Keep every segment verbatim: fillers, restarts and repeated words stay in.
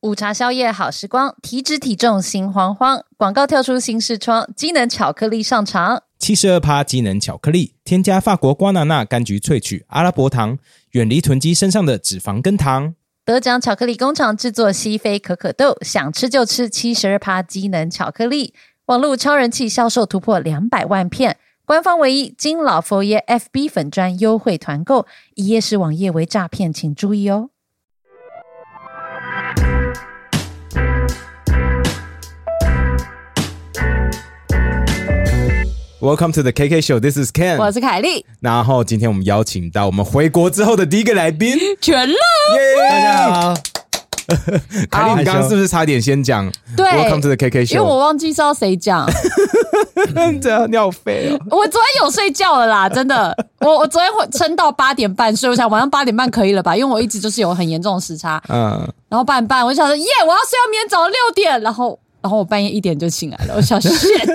午茶宵夜好时光，体脂体重心慌慌。广告跳出新视窗，机能巧克力上场。 七十二趴机能巧克力，添加法国瓜纳纳柑橘萃取阿拉伯糖，远离囤积身上的脂肪跟糖。 得奖巧克力工厂制作西非可可豆，想吃就吃七十二趴机能巧克力。网络超人气销售突破两百万片，官方唯一金老佛爷 F B 粉专优惠团购，一页式网页为诈骗，请注意哦。 Welcome to the K K Show. This is Ken. 我是凯莉。 然后今天我们邀请到我们回国之后的第一个来宾， 全乐。 大家好。凯莉，你刚刚是不是差点先讲？ 对 ，Welcome to the K K Show， 因为我忘记是要谁讲。 这样你好废哦！ 我昨天有睡觉了啦，真的。我我昨天会撑到八点半睡，我想晚上八点半可以了吧？因为我一直就是有很严重的时差。嗯。然后八点半，我就想说，耶，我要睡到明天早上六点，然后。然后我半夜一点就醒来了，我想 shit，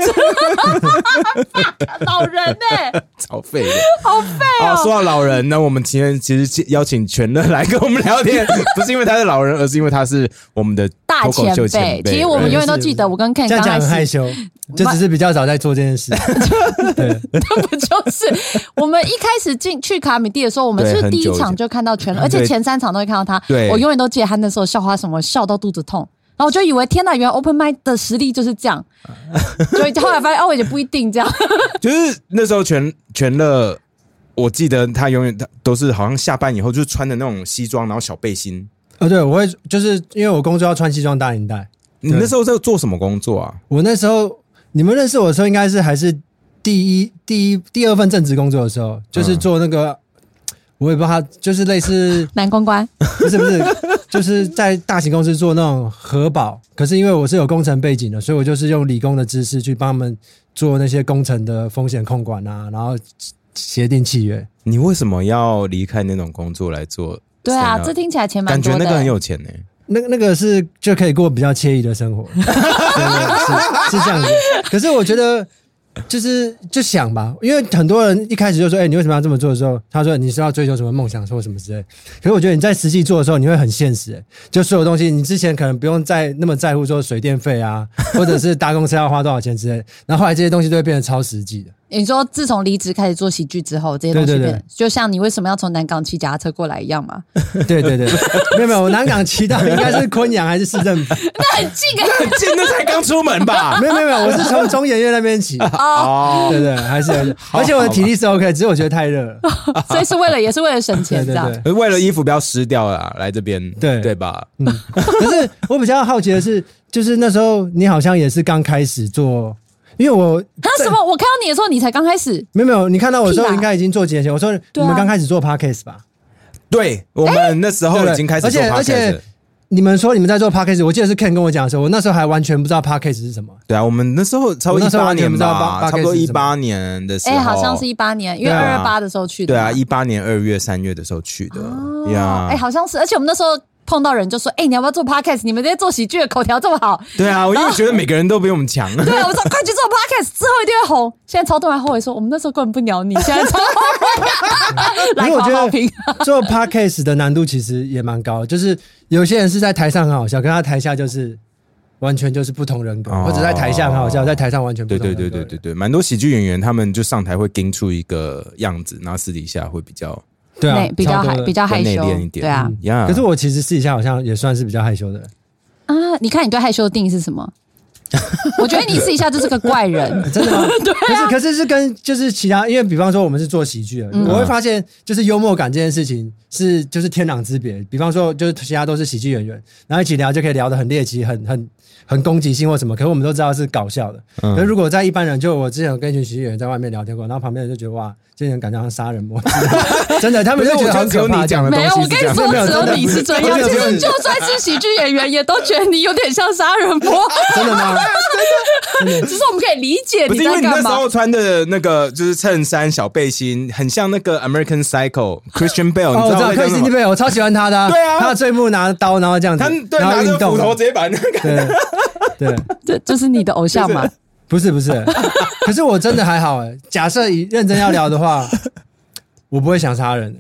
老人哎、欸， 超废的， 好废哦！ 说到老人呢，我们今天其实邀请全乐来跟我们聊天，不是因为他是老人，而是因为他是我们的大前辈。其实我们永远都记得，我跟 Ken 刚开始这样讲很害羞，就只是比较早在做这件事。 对，那不就是我们一开始进去卡米蒂的时候，我们是第一场就看到全乐，而且前三场都会看到他。对，我永远都记得他那时候笑话什么，笑到肚子痛。然后我就以为天哪，原来 Open Mic 的实力就是这样，就后来发现哦，也不一定这样。 就是那时候全全乐，我记得他永远他都是好像下班以后就穿的那种西装，然后小背心。 哦，对，我会就是因为我工作要穿西装大领带。 你那时候在做什么工作啊？ 我那时候你们认识我的时候，应该是还是第一第一第二份正职工作的时候，就是做那个。嗯我也不知道他就是类似男公关， 不是不是，就是在大型公司做那种核保。可是因为我是有工程背景的，所以我就是用理工的知识去帮他们做那些工程的风险控管啊，然后协定契约。 你为什么要离开那种工作来做？ 对啊，这听起来钱蛮多的、欸， 感觉那个很有钱呢、欸。 那那个是就可以过比较惬意的生活，对对是是这样子。可是我觉得。就是就想吧，因为很多人一开始就说：“哎、欸，你为什么要这么做？”的时候，他说：“你是要追求什么梦想，或什么之类。”可是我觉得你在实际做的时候，你会很现实、欸，就所有东西，你之前可能不用再那么在乎说水电费啊，或者是搭公车要花多少钱之类的，然后后来这些东西都会变得超实际的。 你说自从离职开始做喜剧之后，这些东西变，对对对，就像你为什么要从南港骑脚踏车过来一样嘛？ 对对对，没有没有，我南港骑到应该是昆阳还是市政府？ 那很近啊， 很近，那才刚出门吧？ 没有没有没有，我是从中研院那边骑。哦，对对，还是而且我的体力是 OK， 只是我觉得太热了， 所以是为了也是为了省钱，这样， 对对对，为了衣服不要湿掉啦，来这边，对对吧？嗯。 可是我比较好奇的是，就是那时候你好像也是刚开始做。因为我他什么？我看到你的时候，你才刚开始。 没有没有，你看到我的时候应该已经做几年前。我说你们刚开始做 podcast 吧？ 对，我们那时候已经开始做 podcast。而且而且你们说你们在做 podcast， 我记得是 Ken 跟我讲的时候，我那时候还完全不知道 podcast 是什么。 对啊，我们那时候差不多一八年吧，差不多一八年的时候。 哎、欸，好像是一八年，因为二二八的时候去的。 对啊，一八年二月、三月的时候去的。 哦，呀，哎、欸，好像是，而且我们那时候。碰到人就说：“哎、欸，你要不要做 podcast？ 你们这些做喜剧的口条这么好。” 对啊，我因为觉得每个人都比我们强。 对啊，我说快去做 podcast， 之后一定会红。现在超多人后悔说，我们那时候根本不鸟你，现在超来夸好评。做 podcast 的难度其实也蛮高的，就是有些人是在台上很好笑，可是他台下就是完全就是不同人格，哦、或者在台下很好笑，在台上完全不同人格。 对对对对对对，蛮多喜剧演员他们就上台会盯出一个样子，然后私底下会比较。 对啊， 比较害比较害羞一点， 对啊、 嗯。 可是我其实私底下好像也算是比较害羞的人啊。你看你对害羞的定义是什么？我觉得你私底下就是个怪人， 真的吗？ 对、啊。 可是可是是跟就是其他，因为比方说我们是做喜剧的，嗯、我会发现就是幽默感这件事情是就是天壤之别。比方说就是其他都是喜剧演员，然后一起聊就可以聊得很猎奇，很很。很攻击性或什么，可是我们都知道是搞笑的。嗯、可是如果在一般人，就我之前有跟一群喜剧演员在外面聊天过，然后旁边人就觉得哇，这些人感觉像杀人魔，真的，他们就觉得很可怕。 讲的东西没有，我跟你说，只有你是这样。其实就算是喜剧演员，也都觉得你有点像杀人魔。 真的吗？ 真的，只是我们可以理解你在干嘛。不是因为你那时候穿的那个就是衬衫、小背心，很像那个 American Psycho Christian Bale， 你知道吗？ 克里斯汀贝尔，我超喜欢他的、啊。 对啊， 他的醉目拿刀，然后这样子， 他对拿着斧头直接把那个。 对。对， 这就是你的偶像嘛？ 不是不是，可是我真的还好哎。假设以认真要聊的话，我不会想杀人，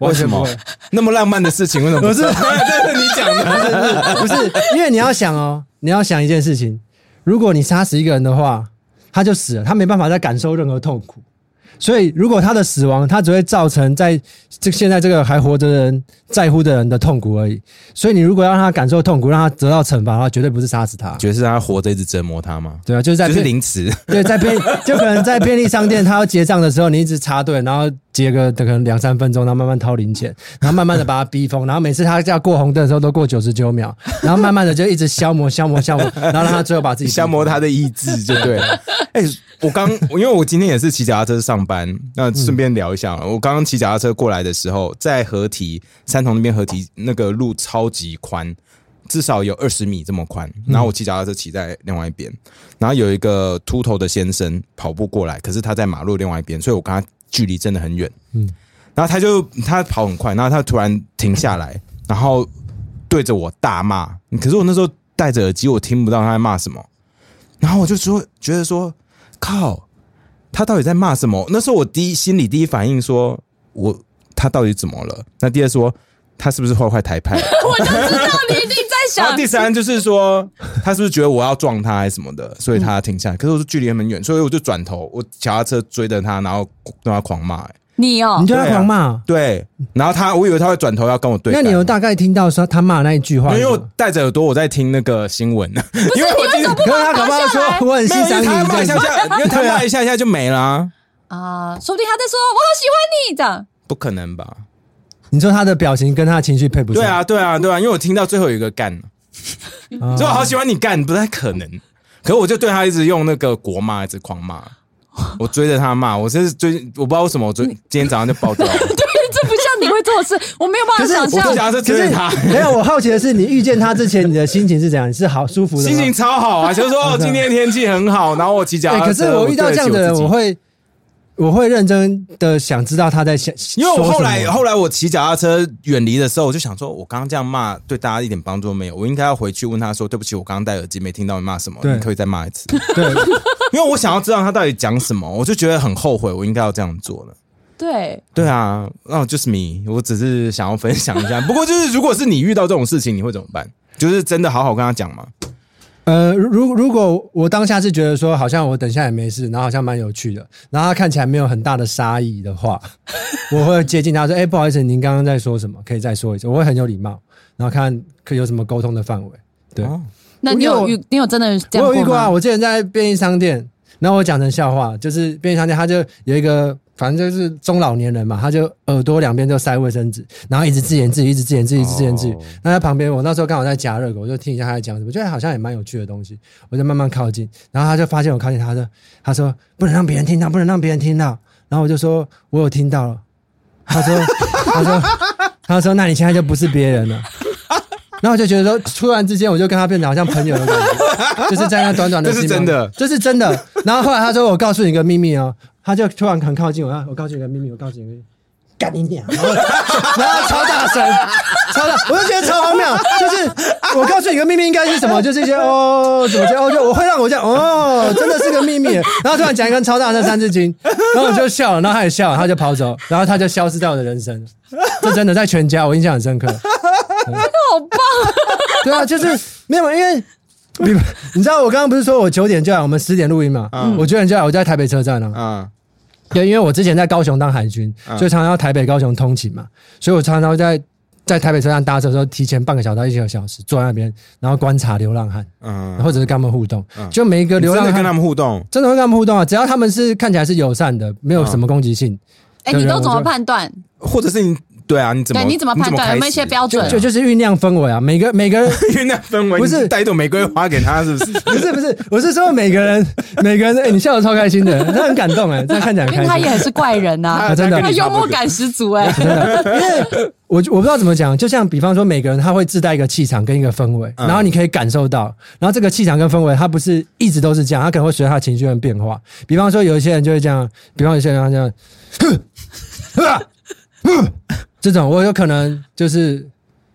为什么那么浪漫的事情为什么不是？这是你讲的， 不是？不是，因为你要想哦，你要想一件事情，如果你杀死一个人的话，他就死了，他没办法再感受任何痛苦。所以，如果他的死亡，他只会造成在这现在这个还活着的人在乎的人的痛苦而已。所以，你如果要让他感受痛苦，让他得到惩罚的话，绝对不是杀死他， 绝对是他活着一直折磨他吗？ 对啊，就是在就是凌迟。 对，在便就可能在便利商店，他要结账的时候，你一直插队，然后结个可能两三分钟，然后慢慢掏零钱，然后慢慢的把他逼疯，然后每次他要过红灯的时候都过九十九秒，然后慢慢的就一直消磨、消磨、消磨，然后让他最后把自己消磨他的意志，就对了。哎、欸，我刚因为我今天也是骑脚踏车上班，那顺便聊一下，嗯、我刚刚骑脚踏车过来的时候，在河堤三重那边河堤那个路超级宽，至少有二十米这么宽。然后我骑脚踏车骑在另外一边，然后有一个秃头的先生跑步过来，可是他在马路另外一边，所以我跟他距离真的很远。嗯，然后他就他跑很快，然后他突然停下来，然后对着我大骂。可是我那时候戴着耳机，我听不到他在骂什么。然后我就说，觉得说，靠，他到底在骂什么？那时候我第一心里第一反应说，我他到底怎么了？那第二说，他是不是坏坏台派？ 我就知道你一定在想。 然后第三就是说，他是不是觉得我要撞他还是什么的，所以他停下来。可是我说距离很远，所以我就转头，我脚踏车追着他，然后对他狂骂、欸。 你哦， 你对他狂骂， 对，然后他，我以为他会转头要跟我对。 那你有大概听到说他骂那一句话？ 因为我戴着耳朵，我在听那个新闻，因为我听，可是他搞不好说我很欣赏你， 他骂一下下，因为他骂一下下就没了啊。 啊，说不定他在说我好喜欢你这样， 不可能吧？ 你说他的表情跟他的情绪配不上？ 对啊，对啊，对啊，因为我听到最后有一个干，所以我好喜欢你干，不太可能。可是我就对他一直用那个国骂，一直狂骂。我追着他骂，我真是追，我不知道为什么我追今天早上就爆掉了。 对，这不像你会做的事，我没有办法想象。 我想是追着他， 没有。我好奇的是，你遇见他之前，你的心情是怎样？你是好舒服的吗？ 心情超好啊，就是说哦，今天天气很好，然后我骑脚踏车。 可是我遇到这样的人，我会。我会认真的想知道他在想， 因为我后来后来我骑脚踏车远离的时候，我就想说，我刚刚这样骂对大家一点帮助都没有，我应该要回去问他说，对不起，我刚刚戴耳机没听到你骂什么，你可以再骂一次。 对， 因为我想要知道他到底讲什么，我就觉得很后悔，我应该要这样做了。 对， 对啊，那就是me，我只是想要分享一下。不过就是如果是你遇到这种事情，你会怎么办？就是真的好好跟他讲吗？ 呃，如如果我当下是觉得说，好像我等下也没事，然后好像蛮有趣的，然后他看起来没有很大的杀意的话，我会接近他说：“哎、欸，不好意思，您刚刚在说什么？可以再说一次。”我会很有礼貌，然后看可以有什么沟通的范围。对，哦、 那你有遇你有真的这样过吗？ 我有遇过啊！我之前在便利商店，然后我讲成笑话，就是便利商店他就有一个。反正就是中老年人嘛，他就耳朵两边就塞卫生纸，然后一直自言自语，一直自言自语，一直自言自语。那在旁边，我那时候刚好在夹热狗，我就听一下他在讲什么，觉得好像也蛮有趣的东西，我就慢慢靠近，然后他就发现我靠近他，说：“他说不能让别人听到，不能让别人听到。”然后我就说：“我有听到了。”他说：“他说他说那你现在就不是别人了。”然后我就觉得说，突然之间我就跟他变得好像朋友的感觉，就是在那短短的， 这是真的， 这是真的。然后后来他说：“我告诉你一个秘密哦。”他就突然很靠近我，我告诉你个秘密，我告诉你个秘密，干你娘！然后, 然后超大声，超大，我就觉得超荒谬。就是我告诉你个秘密，应该是什么？就是一些哦，怎么讲？哦，就我会让我这样哦，真的是个秘密。然后突然讲一个超大的三字经，然后我就笑了，然后他也笑了，他就跑走，然后他就消失在我的人生。这真的在全家，我印象很深刻。 真的好棒！ 对啊，就是没有，因为。你, 你知道我刚刚不是说我九点就来，我们十点录音嘛？嗯、我九点就来，我就在台北车站了、啊。嗯，对，因为我之前在高雄当海军，嗯、所以常常要台北、高雄通勤嘛，所以我常常在在台北车站搭车的时候，提前半个小时到一个小时坐在那边，然后观察流浪汉，嗯，或者是跟他们互动。嗯、就每一个流浪汉真的跟他们互动， 真的会跟他们互动啊！只要他们是看起来是友善的，没有什么攻击性。 哎、嗯，你都怎么判断？ 或者是你？对啊，你怎么对？你怎么判断？有没有一些标准？ 就就就是酝酿氛围啊，每个每个人酝酿氛围，不是带一朵玫瑰花给他，是不是？ 不是不是，我是说每个人每个人，哎、欸，你笑得超开心的，他很感动哎、欸，他看起来很开心， 因为他也很是怪人呐、啊， 真的， 他幽默感十足哎、欸， 因为我我不知道怎么讲，就像比方说每个人他会自带一个气场跟一个氛围，然后你可以感受到，然后这个气场跟氛围，它不是一直都是这样，它可能会随着他的情绪跟变化。比方说有一些人就会这样，比方有些人他这样，呵呵呵这种我有可能就是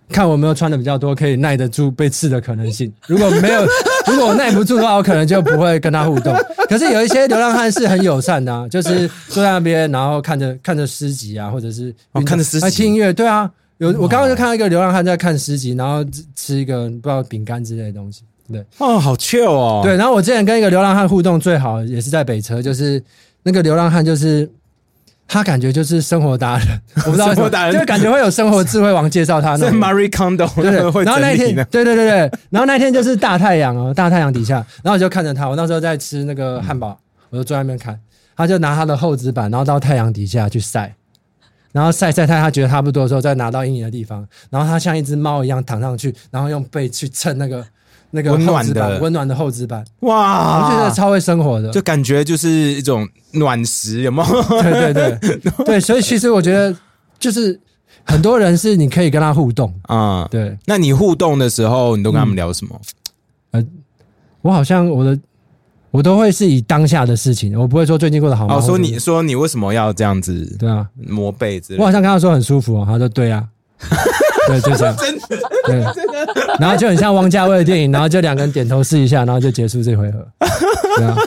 看我有没有穿的比较多，可以耐得住被刺的可能性。如果没有，如果我耐不住的话，我可能就不会跟他互动。可是有一些流浪汉是很友善的、啊，就是坐在那边，然后看着看着诗集啊，或者是、 哦、看着诗集听音乐。对啊，有我刚刚就看到一个流浪汉在看诗集，然后吃一个不知道饼干之类的东西。对， 哦，好 chill 哦。 对，然后我之前跟一个流浪汉互动最好也是在北车，就是那个流浪汉就是。他感觉就是生活达人，我不知道为什么，就感觉会有生活智慧王介绍他。 是 Marie Kondo， 对对对。然后那一天，对对对对，然后那一天就是大太阳哦，大太阳底下，然后我就看着他，我那时候在吃那个汉堡，我就坐在那边看，他就拿他的厚纸板，然后到太阳底下去晒，然后晒晒晒，他觉得差不多的时候，再拿到阴影的地方，然后他像一只猫一样躺上去，然后用背去蹭那个。那个温暖的温暖的厚纸板， 哇！ 我觉得超会生活的， 就感觉就是一种暖食，有没有？ 对对对对，所以其实我觉得就是很多人是你可以跟他互动啊、嗯，对。 那你互动的时候，你都跟他们聊什么？ 嗯、呃，我好像我的我都会是以当下的事情，我不会说最近过得好吗？ 哦，说你说你为什么要这样子？ 对啊， 磨背之类的。 我好像跟他说很舒服哦，他说对啊。对，就这样。真的，对，然后就很像汪家卫的电影，然后就两个人点头试一下，然后就结束这回合。对啊，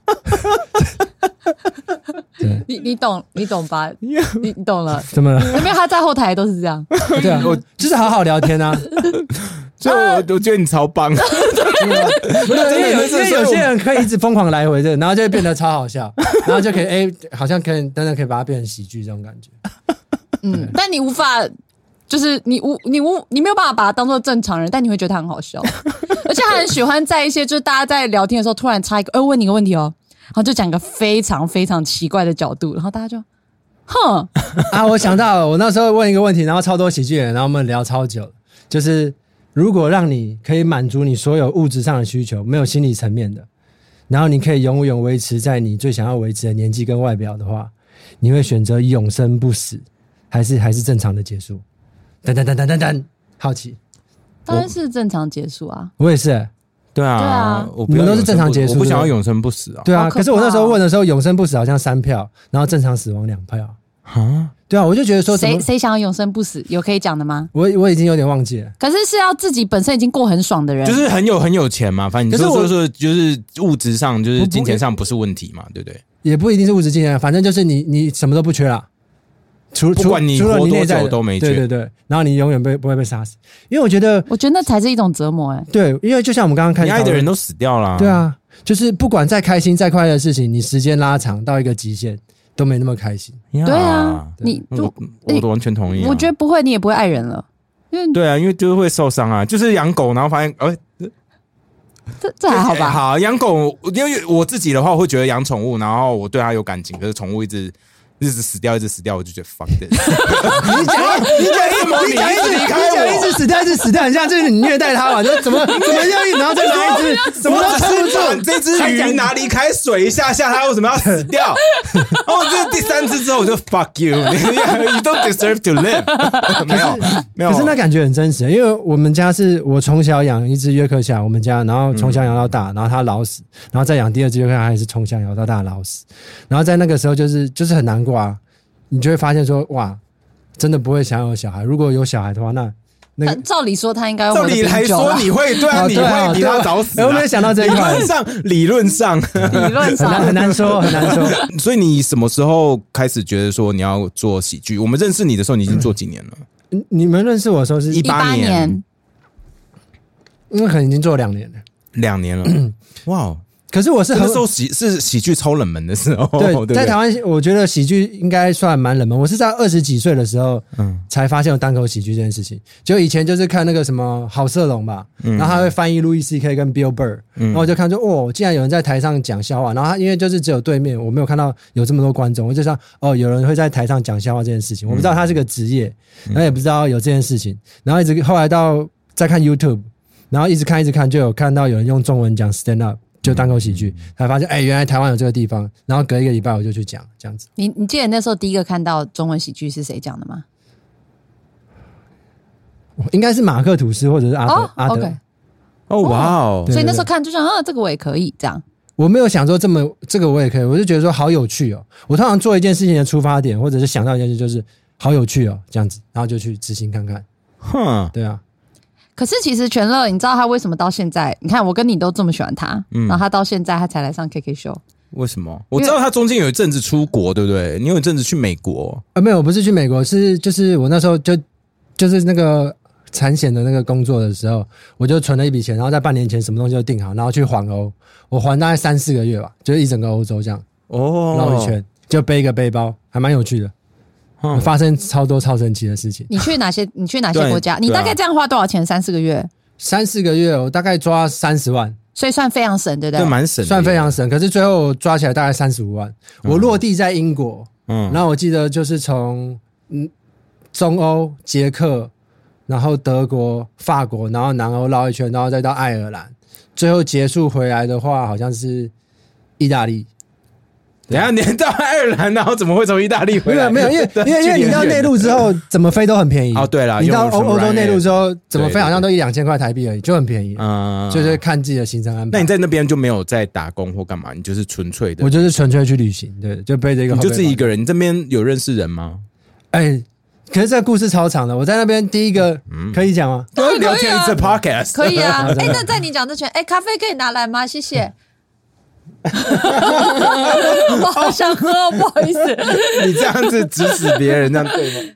对，你你懂，你懂吧？你你懂了？ 怎么了？ 因为他在后台都是这样。 对啊，我就是好好聊天啊。 所以我我觉得你超棒。 因为有因为有些人可以一直疯狂来回这，然后就会变得超好笑，然后就可以哎，好像可以真的可以把它变成喜剧这种感觉。 嗯，但你无法。就是你无你无你没有办法把他当做正常人，但你会觉得他很好笑，而且他很喜欢在一些就是大家在聊天的时候突然插一个，哎、欸，问你个问题哦，然后就讲一个非常非常奇怪的角度，然后大家就，哼啊，我想到了，我那时候问一个问题，然后超多喜剧人，然后我们聊超久，就是如果让你可以满足你所有物质上的需求，没有心理层面的，然后你可以永远维持在你最想要维持的年纪跟外表的话，你会选择永生不死，还是还是正常的结束？等等等等等等，好奇， 当然是正常结束啊！ 我也是、欸， 对啊， 对啊， 我你们都是正常结束， 我不想要永生不死啊！ 对啊，可是我那时候问的时候，永生不死好像三票，然后正常死亡两票啊！对啊，我就觉得说， 谁谁想要永生不死，有可以讲的吗？ 我我已经有点忘记了。 可是是要自己本身已经过很爽的人， 就是很有很有钱嘛，反正你说说说，就是物质上，就是金钱上不是问题嘛，对不对？ 也不一定是物质金钱，反正就是你你什么都不缺啦。除不管你活多久都没缺， 对对对，然后你永远不不会被杀死，因为我觉得， 我觉得那才是一种折磨哎、欸。 对，因为就像我们刚刚看， 你爱的人都死掉了、啊， 对啊，就是不管再开心再快乐的事情，你时间拉长到一个极限都没那么开心。 对啊，你我我都完全同意、啊。 我觉得不会，你也不会爱人了，因为对啊，因为就是会受伤啊，就是养狗，然后发现哎。呃这这还好吧？ 好，养狗，因为我自己的话，我会觉得养宠物，然后我对它有感情，可是宠物一直一直死掉，一直死掉，我就觉得 fuck this。 你讲，你讲什么？你讲一直离开我，你讲一直死掉，一直死掉，很像就是你虐待它嘛？就怎么怎么样，然后再拿一只，什么都撑不住。 这只鱼拿离开水一下下，它为什么要死掉？哦，这第三次之后我就 fuck you，you don't deserve to live 没有没有， 可是那感觉很真实，因为我们家是我从小养一只约克夏，我们家，然后从小养到大，然后它老死，然后再养第二只约克夏，它也是从小养到大老死，然后在那个时候就是就是很难过啊，你就会发现说哇，真的不会想要有小孩，如果有小孩的话，那。那个、照理说他应该照理来说你会对啊，你会比他早死、啊。 我没有想到这一块。 理论上，理论上， 理论上很难说，很难说。 所以你什么时候开始觉得说你要做喜剧？我们认识你的时候，你已经做几年了？ 嗯、你们认识我的时候是一八年， 因为可能已经做了两年了， 两年了。哇！ 可是我是那时候喜是喜剧超冷门的时候， 对， 对对在台湾我觉得喜剧应该算蛮冷门。我是在二十几岁的时候，嗯，才发现有单口喜剧这件事情。就以前就是看那个什么郝色龙吧，嗯、然后他会翻译 Louis C K 跟 Bill Burr，、嗯、然后我就看说，哦，竟然有人在台上讲笑话。然后他因为就是只有对面，我没有看到有这么多观众，我就想，哦，有人会在台上讲笑话这件事情，我不知道他是个职业，然后也不知道有这件事情，然后一直后来到再看 YouTube， 然后一直看一直看，就有看到有人用中文讲 stand up。就单口喜剧，才发现哎、欸，原来台湾有这个地方。然后隔一个礼拜我就去讲这样子。 你你记得那时候第一个看到中文喜剧是谁讲的吗？ 应该是马克吐斯或者是阿德、 哦、 阿德。 Okay. 哦哇哦！ 所以那时候看就想，啊，这个我也可以这样。 我没有想说这么这个我也可以，我就觉得说好有趣哦。我通常做一件事情的出发点，或者是想到一件事就是好有趣哦，这样子，然后就去执行看看。 哼，对啊。 可是其实全乐，你知道他为什么到现在？你看我跟你都这么喜欢他，嗯、然后他到现在他才来上 K K 秀。 为什么？我知道他中间有一阵子出国，对不对？你有一阵子去美国？ 啊，没有，不是去美国，是就是我那时候就就是那个产险的那个工作的时候，我就存了一笔钱，然后在半年前什么东西都定好，然后去环欧，我环大概三四个月吧，就是一整个欧洲这样哦绕一圈，就背一个背包，还蛮有趣的。嗯、发生超多超神奇的事情。 你去哪些？你去哪些国家？你大概这样花多少钱？三四个月？ 三四个月，我大概抓三十万， 所以算非常省，对不对？ 对，蛮省， 算非常省。可是最后抓起来大概三十五万。嗯、我落地在英国，嗯，然后我记得就是从嗯中欧、捷克，然后德国、法国，然后南欧绕一圈，然后再到爱尔兰，最后结束回来的话，好像是意大利。 等一下，你到爱尔兰，然后怎么会从意大利回来？ 没有，没有，因为因为因为你到内陆之后，怎么飞都很便宜。 哦，对了， 你到欧欧洲内陆之后，怎么飞好像都一两千块台币而已，就很便宜。嗯，就是看自己的行程安排。 那你在那边就没有在打工或干嘛？你就是纯粹的？ 我就是纯粹去旅行，对，就背着一个。 你就自己一个人？你这边有认识人吗？ 哎，可是这个故事超长的。我在那边第一个可以讲吗？ 对，聊天一次 podcast 可以啊。哎，那在你讲之前，哎，咖啡可以拿来吗？谢谢。我好想喝，不好意思。 你这样子指使别人，这样对吗？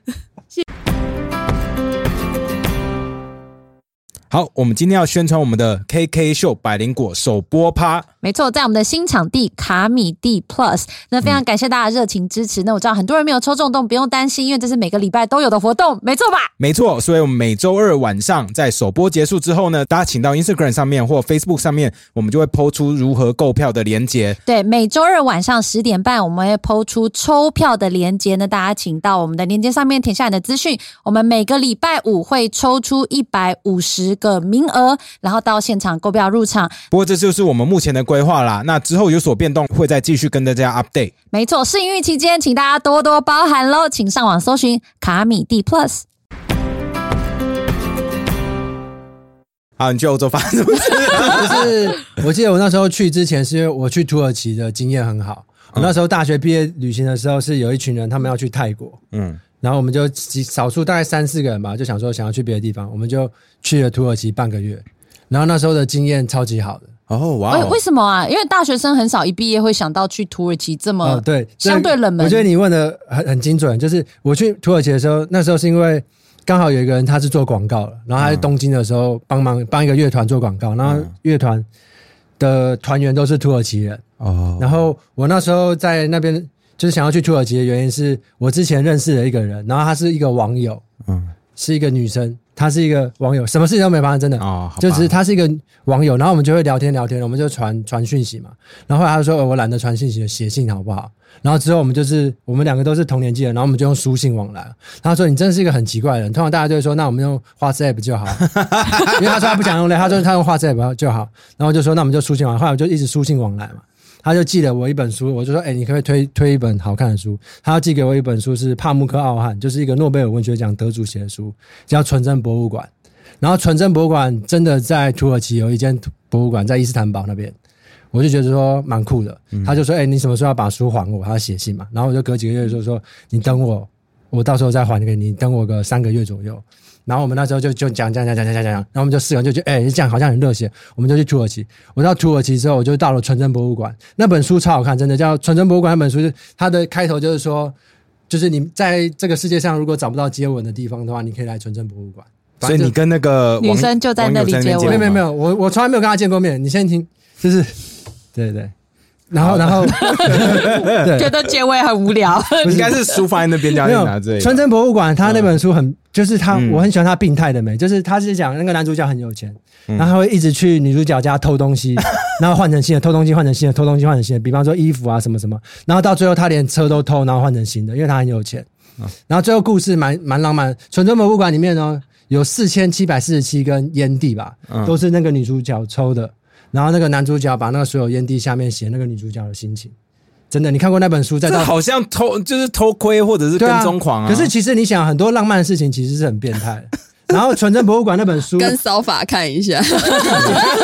好，我们今天要宣传我们的 K K 秀百灵果首播趴。 没错，在我们的新场地卡米地 Plus， 那非常感谢大家热情支持。那我知道很多人没有抽中都不用担心，因为这是每个礼拜都有的活动，没错吧？ 没错，所以我们每周二晚上在首播结束之后呢，大家请到 Instagram 上面或 Facebook 上面，我们就会 po 出如何购票的连结。 对，每周二晚上十点半，我们会 po 出抽票的连结呢，大家请到我们的连结上面填下你的资讯。我们每个礼拜五会抽出一百五十个名额，然后到现场购票入场。 不过这就是我们目前的规划啦，那之后有所变动会再继续跟大家 update。 没错，试营运期间请大家多多包涵咯，请上网搜寻卡米地 Plus。 好，你去欧洲发生什么事？ 就是我记得我那时候去之前是因为我去土耳其的经验很好，我那时候大学毕业旅行的时候是有一群人他们要去泰国，嗯，然后我们就少数大概三四个人吧，就想说想要去别的地方，我们就去了土耳其半个月，然后那时候的经验超级好的。 哦，哇！ 为什么啊？因为大学生很少一毕业会想到去土耳其这么、哦、对相对冷门。 我觉得你问的很很精准，就是我去土耳其的时候，那时候是因为刚好有一个人他是做广告了，然后他在东京的时候帮忙帮一个乐团做广告，然后乐团的团员都是土耳其人。哦，然后我那时候在那边就是想要去土耳其的原因是我之前认识了一个人，然后他是一个网友，嗯，是一个女生。他是一个网友，什么事情都没发生，真的，哦、就只是他是一个网友，然后我们就会聊天聊天，我们就传传讯息嘛。然后后来他就说、哦、我懒得传讯息，写信好不好？然后之后我们就是我们两个都是同年纪的，然后我们就用书信往来。他说你真的是一个很奇怪的人，通常大家就会说那我们用 WhatsApp 就好，因为他说他不想用嘞，他说他用 WhatsApp 就好，然后就说那我们就书信往来，后来我就一直书信往来嘛。他就寄了我一本书，我就说哎、欸，你可不可以推推一本好看的书？他要寄给我一本书是帕慕克奥汉，就是一个诺贝尔文学奖得主写的书，叫纯真博物馆。然后纯真博物馆真的在土耳其有一间博物馆，在伊斯坦堡那边，我就觉得说蛮酷的。嗯、他就说：“哎、欸，你什么时候要把书还我？”他要写信嘛。然后我就隔几个月就说：“你等我，我到时候再还给你，等我个三个月左右。”然后我们那时候就就讲讲讲讲讲讲讲，然后我们就四个人就觉得：“哎、欸，这样好像很热血。”我们就去土耳其。我到土耳其之后，我就到了纯真博物馆。那本书超好看，真的叫《纯真博物馆》。那本书是它的开头就是说，就是你在这个世界上如果找不到接吻的地方的话，你可以来纯真博物馆。 所以你跟那个女生就在那里接吻？ 没有没有没有，我我从来没有跟她见过面。你先听，就是对对，然后然后对觉得结尾很无聊， 应该是书放在那边，叫你拿这里。 纯真博物馆，他那本书很，就是他，我很喜欢他病态的美，就是他是讲那个男主角很有钱，然后他会一直去女主角家偷东西，然后换成新的，偷东西换成新的，偷东西换成新的，比方说衣服啊什么什么，然后到最后他连车都偷，然后换成新的，因为他很有钱。然后最后故事蛮蛮浪漫。纯真博物馆里面呢，有四千七百四十七根烟蒂吧，都是那个女主角抽的。然后那个男主角把那个所有烟蒂下面写那个女主角的心情。真的，你看过那本书？再到这好像偷就是偷窥或者是跟踪狂啊。 可是其实你想，很多浪漫的事情其实是很变态的。然后纯真博物馆那本书跟骚法看一下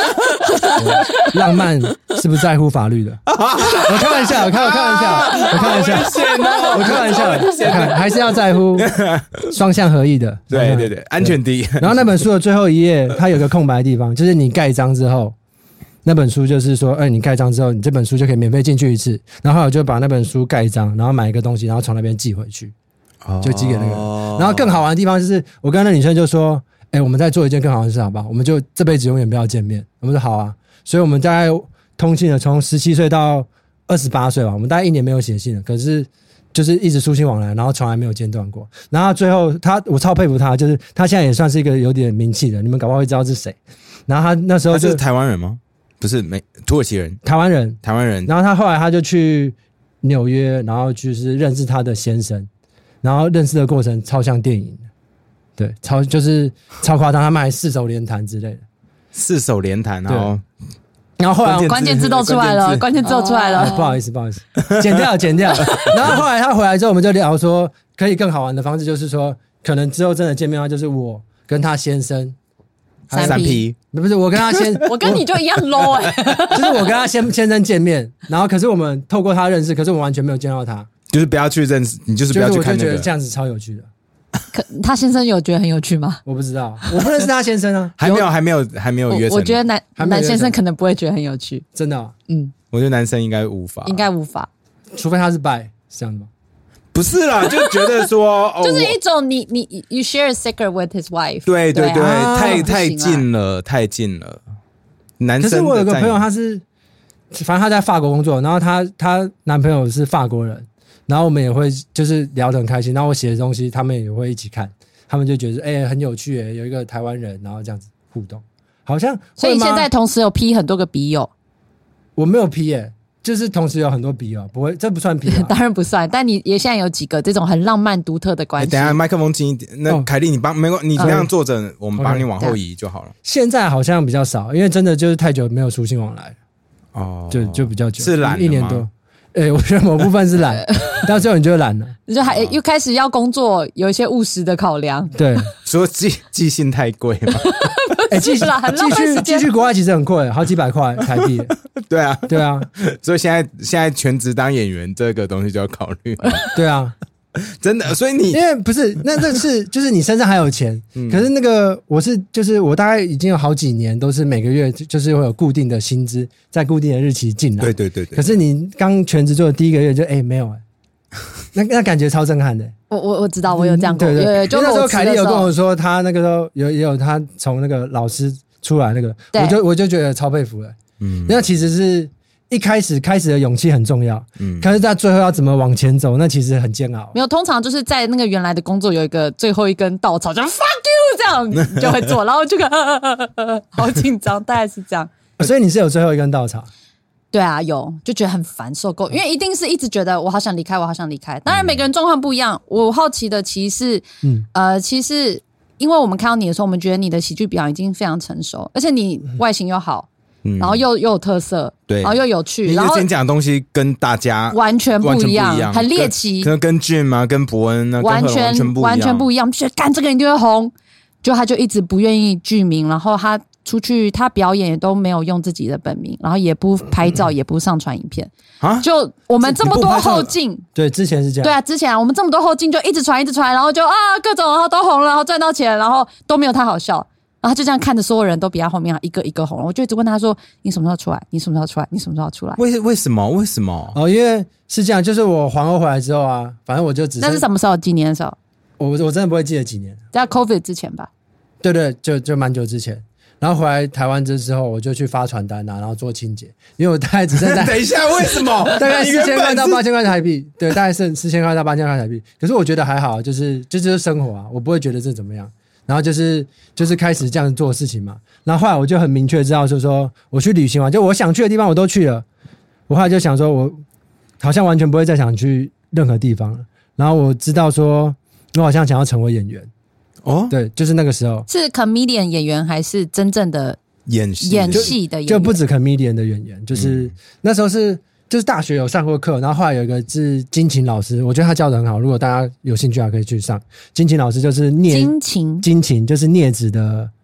浪漫是不在乎法律的。我开玩笑，我开我开玩笑，我开玩笑，我开玩笑，还是要在乎双向合意的。 对对对，安全第一。 然后那本书的最后一页，它有个空白的地方，就是你盖章之后。那本书就是说，哎、欸，你盖章之后，你这本书就可以免费进去一次。然后我就把那本书盖章，然后买一个东西，然后从那边寄回去，就寄给那个人。哦、然后更好玩的地方就是，我跟那女生就说，哎、欸，我们再做一件更好玩的事，好不好？我们就这辈子永远不要见面。我们说好啊，所以我们大概通信了，从十七岁到二十八岁吧，我们大概一年没有写信了，可是就是一直书信往来，然后从来没有间断过。然后最后他，我超佩服他，就是他现在也算是一个有点名气的，你们搞不好会知道是谁。然后他那时候就他是台湾人吗？不是，没土耳其人， 台湾人， 台湾人。 然后他后来他就去纽约，然后就是认识他的先生，然后认识的过程超像电影的，对，超就是超夸张，他们还四手联弹之类的， 四手联弹，然后然后后来关键字都出来了，关键字都出来了、 哎，不好意思，不好意思，剪掉，剪掉。然后后来他回来之后，我们就聊说，可以更好玩的方式，就是说，可能之后真的见面的话，就是我跟他先生。 三 P 不是我跟他先， 我跟你就一样 low 哎、欸， 就是我跟他先先生见面，然后可是我们透过他认识，可是我们完全没有见到他， 就是不要去认识，你就是不要去看那个。 就是我就觉得这样子超有趣的。 可他先生有觉得很有趣吗？ 我不知道，我不认识他先生啊， 还没有还没有还没有约成。 我, 我觉得男男先生可能不会觉得很有趣， 真的、哦， 嗯， 我觉得男生应该无法， 应该无法， 除非他是 bi， 是这样的吗？ 不是啦，就觉得说，哦、 就是一种你你 you share a secret with his wife， 对对对， 啊、 太太近了，太近了。男生， 可是我有个朋友，他是，反正他在法国工作，然后他他男朋友是法国人，然后我们也会就是聊得很开心，然后我写的东西他们也会一起看，他们就觉得哎、欸、很有趣哎、欸，有一个台湾人，然后这样子互动，好像。 所以你现在同时有 P 很多个笔友？ 我没有 P 耶、欸。就是同时有很多笔友，不会，这不算笔友， 当然不算。但你也现在有几个这种很浪漫独特的关系。 欸、等一下麦克风近一点，那凯莉你帮没关，你这样坐着，嗯、我们把你往后移就好了。 现在好像比较少，因为真的就是太久没有书信往来哦， 就就比较久， 是懒一年多。哎、欸，我觉得某部分是懒，到最后你就懒了， 你就还又开始要工作，有一些务实的考量。 对， 说寄寄信太贵嘛。 哎、欸，寄寄去寄去国外其实很贵，好几百块台币。 对啊， 对啊， 所以现在现在全职当演员这个东西就要考虑。 对啊， 真的，所以你因为不是那这是就是你身上还有钱，嗯、可是那个我是就是我大概已经有好几年都是每个月就是会有固定的薪资在固定的日期进来。 对对对对。 可是你刚全职做的第一个月就哎、欸、没有哎、欸，那那感觉超震撼的、欸。 我我我知道，我有这样过， 嗯、对对， 有就那时候凯莉有跟我说，他那个时候有也有他从那个老师出来那个，我就我就觉得超佩服了。嗯，那其实是一开始开始的勇气很重要，嗯，可是在最后要怎么往前走，那其实很煎熬。 没有，通常就是在那个原来的工作有一个最后一根稻草，就 fuck you 这样你就会做，然后就好紧张，大概是这样。 所以你是有最后一根稻草。 对啊，有就觉得很烦，受够，因为一定是一直觉得我好想离开，我好想离开。当然每个人状况不一样，我好奇的其实，嗯，呃，其实因为我们看到你的时候，我们觉得你的喜剧表演已经非常成熟，而且你外形又好，嗯、然后又又有特色， 对， 然后又有趣，然后先讲的东西跟大家完全不一样， 完全不一样很猎奇， 跟跟 Jim 啊，跟伯恩啊， 完全完全不一样， 完全不一样，觉得干这个人就会红，就他就一直不愿意具名，然后他。出去他表演也都没有用自己的本名，然后也不拍照，也不上传影片啊！就我们这么多后进， 对，之前是这样， 对啊，之前、啊、我们这么多后进就一直传一直传，然后就啊各种，然后都红了，然后赚到钱，然后都没有他好笑，然后就这样看着所有人都比他后面一个一个红了，我就一直问他说：“你什么时候出来？你什么时候出来？你什么时候出来？” 为为什么？为什么？ 哦，因为是这样，就是我皇后回来之后啊，反正我就只那是什么时候？几年的时候？ 我我真的不会记得几年， 在 COVID 之前吧？ 对对，就就蛮久之前。然后回来台湾之后，我就去发传单啊，然后做清洁，因为我大概只剩下等一下，为什么？ 大概四千块到八千块台币，对，大概剩四千块到八千块台币。可是我觉得还好，就是这就是生活啊，我不会觉得这怎么样。然后就是就是开始这样做事情嘛。然后后来我就很明确知道，就是说我去旅行完，就我想去的地方我都去了。我后来就想说，我好像完全不会再想去任何地方了。然后我知道说，我好像想要成为演员。哦，对，就是那个时候是 comedian 演员还是真正的演戏演戏的演员？ 就不止 comedian 的演员，就是、嗯、那时候是就是大学有上过课，然后后来有一个是金琴老师，我觉得他教的很好，如果大家有兴趣还可以去上。金琴老师就是镊金琴， 金琴就是镊子的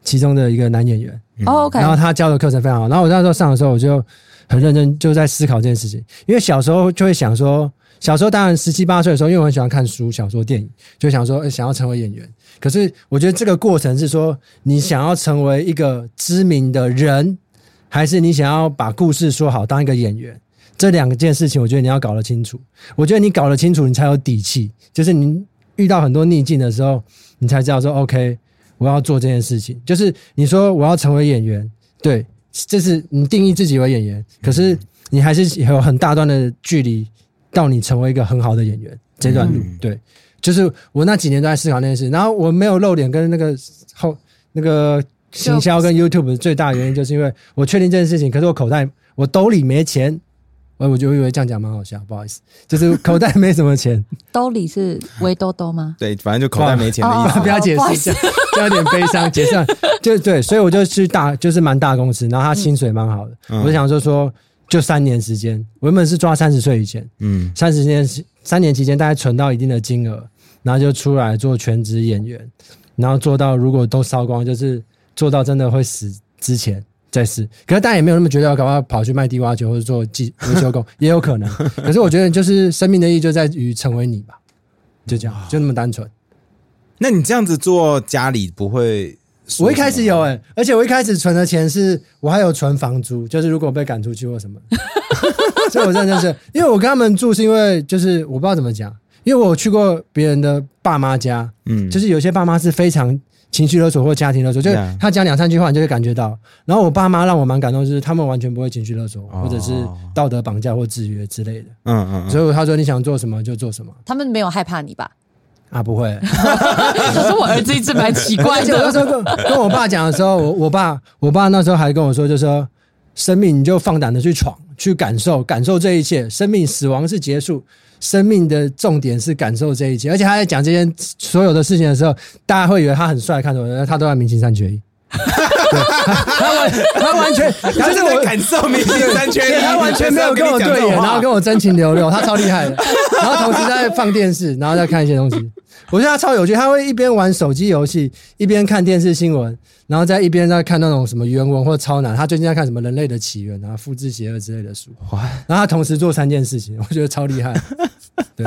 其中的一个男演员。 哦、OK， 然后他教的课程非常好。然后我那时候上的时候，我就很认真，就在思考这件事情。因为小时候就会想说，小时候当然十七八岁的时候，因为我很喜欢看书、小说、电影，就想说、欸、想要成为演员。可是我觉得这个过程是说，你想要成为一个知名的人，还是你想要把故事说好当一个演员？这两件事情，我觉得你要搞得清楚。我觉得你搞得清楚，你才有底气。就是你遇到很多逆境的时候，你才知道说 OK， 我要做这件事情。就是你说我要成为演员，对，这是你定义自己为演员，可是你还是有很大段的距离到你成为一个很好的演员这段路。嗯、对，就是我那几年都在思考那件事。然后我没有露脸跟那个后那个行销跟 YouTube 的最大的原因，就是因为我确定这件事情，可是我口袋我兜里没钱。我就以为这样讲蛮好笑，不好意思，就是口袋没什么钱。 兜里是围兜兜吗？ 对，反正就口袋没钱的意思。 不要解释，就有点悲伤。解释就对，所以我就去大，就是蛮大公司，然后他薪水蛮好的。嗯、我就想说说，就三年时间，我原本是抓三十岁以前，嗯，三十年三年期间大概存到一定的金额，然后就出来做全职演员，然后做到如果都烧光，就是做到真的会死之前。再试，可是大家也没有那么觉得要搞不好跑去卖地瓜球或者做维修工也有可能。可是我觉得就是生命的意义就在于成为你吧，就这样，就那么单纯。 那你这样子做，家里不会？ 我一开始有哎、欸，而且我一开始存的钱是我还有存房租，就是如果被赶出去或什么，所以我真的是因为我跟他们住是因为就是我不知道怎么讲，因为我有去过别人的爸妈家，嗯，就是有些爸妈是非常。情绪勒索或家庭勒索，就是他讲两三句话，你就会感觉到。然后我爸妈让我蛮感动，就是他们完全不会情绪勒索，哦、或者是道德绑架或制约之类的。嗯嗯嗯。所以他说你想做什么就做什么。 他们没有害怕你吧？ 啊，不会。 可是我儿子一直蛮奇怪的。 我那时候跟跟我爸讲的时候，我我爸我爸那时候还跟我说，就是说生命你就放胆的去闯，去感受，感受这一切。生命死亡是结束。生命的重点是感受这一切，而且他在讲这件所有的事情的时候，大家会以为他很帅，看着我，他都在明星三缺一。他完他完全他是我感受明星三缺一， 他完全没有跟我对眼，然后跟我真情流露，他超厉害的。然后同时在放电视，然后再看一些东西。我觉得他超有趣，他会一边玩手机游戏，一边看电视新闻，然后在一边在看那种什么原文或超难。他最近在看什么人类的起源啊、复制邪恶之类的书。然后他同时做三件事情，我觉得超厉害。对。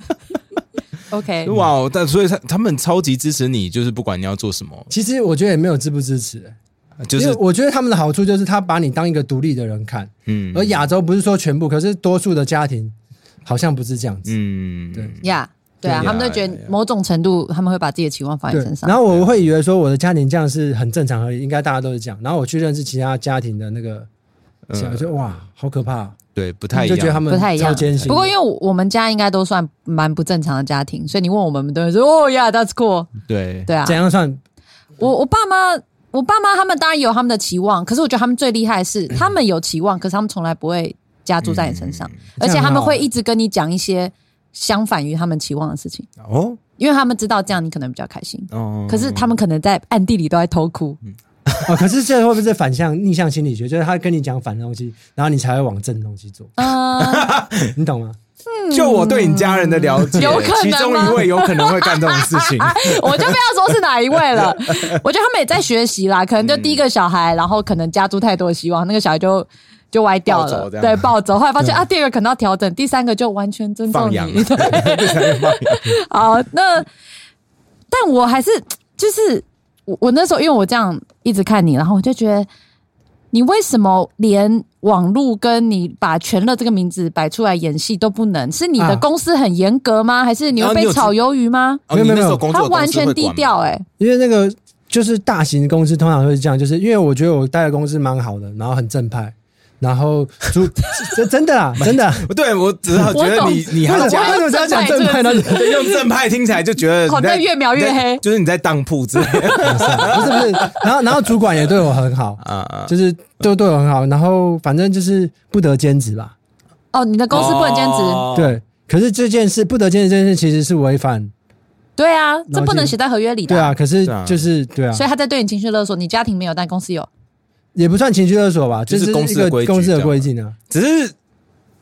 OK， 哇！但所以他他们超级支持你，就是不管你要做什么。 其实我觉得也没有支不支持、欸， 就是因为我觉得他们的好处就是他把你当一个独立的人看。嗯，而亚洲不是说全部，可是多数的家庭好像不是这样子。嗯，对呀。Yeah.对啊，他们都觉得某种程度他们会把自己的期望放在身上。 然后我会以为说我的家庭这样是很正常而已，应该大家都是这样。然后我去认识其他家庭的那个，想、呃、说哇，好可怕、啊。 对，不太一样， 就觉得他们超艰辛。 不过因为我们家应该都算蛮不正常的家庭，所以你问我们，我们都会说哦呀 ，that's cool。 对对啊， 怎样算？ 我我爸妈，我爸妈他们当然有他们的期望，可是我觉得他们最厉害的是，他们有期望，可是他们从来不会加注在你身上，嗯、而且他们会一直跟你讲一些。相反于他们期望的事情哦，因为他们知道这样你可能比较开心哦，可是他们可能在暗地里都在偷哭、嗯、 哦。可是这会不会是反向逆向心理学？就是他跟你讲反的东西，然后你才会往正的东西做啊、呃？你懂吗？ 就我对你家人的了解， 有可能其中一位有可能会干这种事情， 我就不要说是哪一位了。我觉得他们也在学习啦，可能就第一个小孩，然后可能加注太多的希望，那个小孩就。就歪掉了，对，暴走。后来发现啊，第二个可能要调整，第三个就完全尊重你。对，好，那但我还是就是我我那时候，因为我这样一直看你，然后我就觉得你为什么连网路跟你把全乐这个名字摆出来演戏都不能？是你的公司很严格吗？啊、还是你会被炒鱿鱼吗？ 没有没有， 他完全低调哎、欸， 因为那个就是大型公司通常会是这样，就是因为我觉得我待的公司蛮好的，然后很正派。然后主真的啊，真的、啊， 对我只是觉得你你还讲为什么要讲正派呢？ 用正派听起来就觉得好像越描越黑， 就是你在当铺之类的， 不是不是。然后然后主管也对我很好啊，就是都对我很好。然后反正就是不得兼职吧。 哦，你的公司不能兼职？ 哦、对，可是这件事不得兼职这件事其实是违反。 对啊，这不能写在合约里的、啊。 对啊，可是就是对啊， 所以他在对你情绪勒索，你家庭没有，但公司有。 也不算情绪勒索吧， 就是公司的规矩， 公司的规定啊。 只是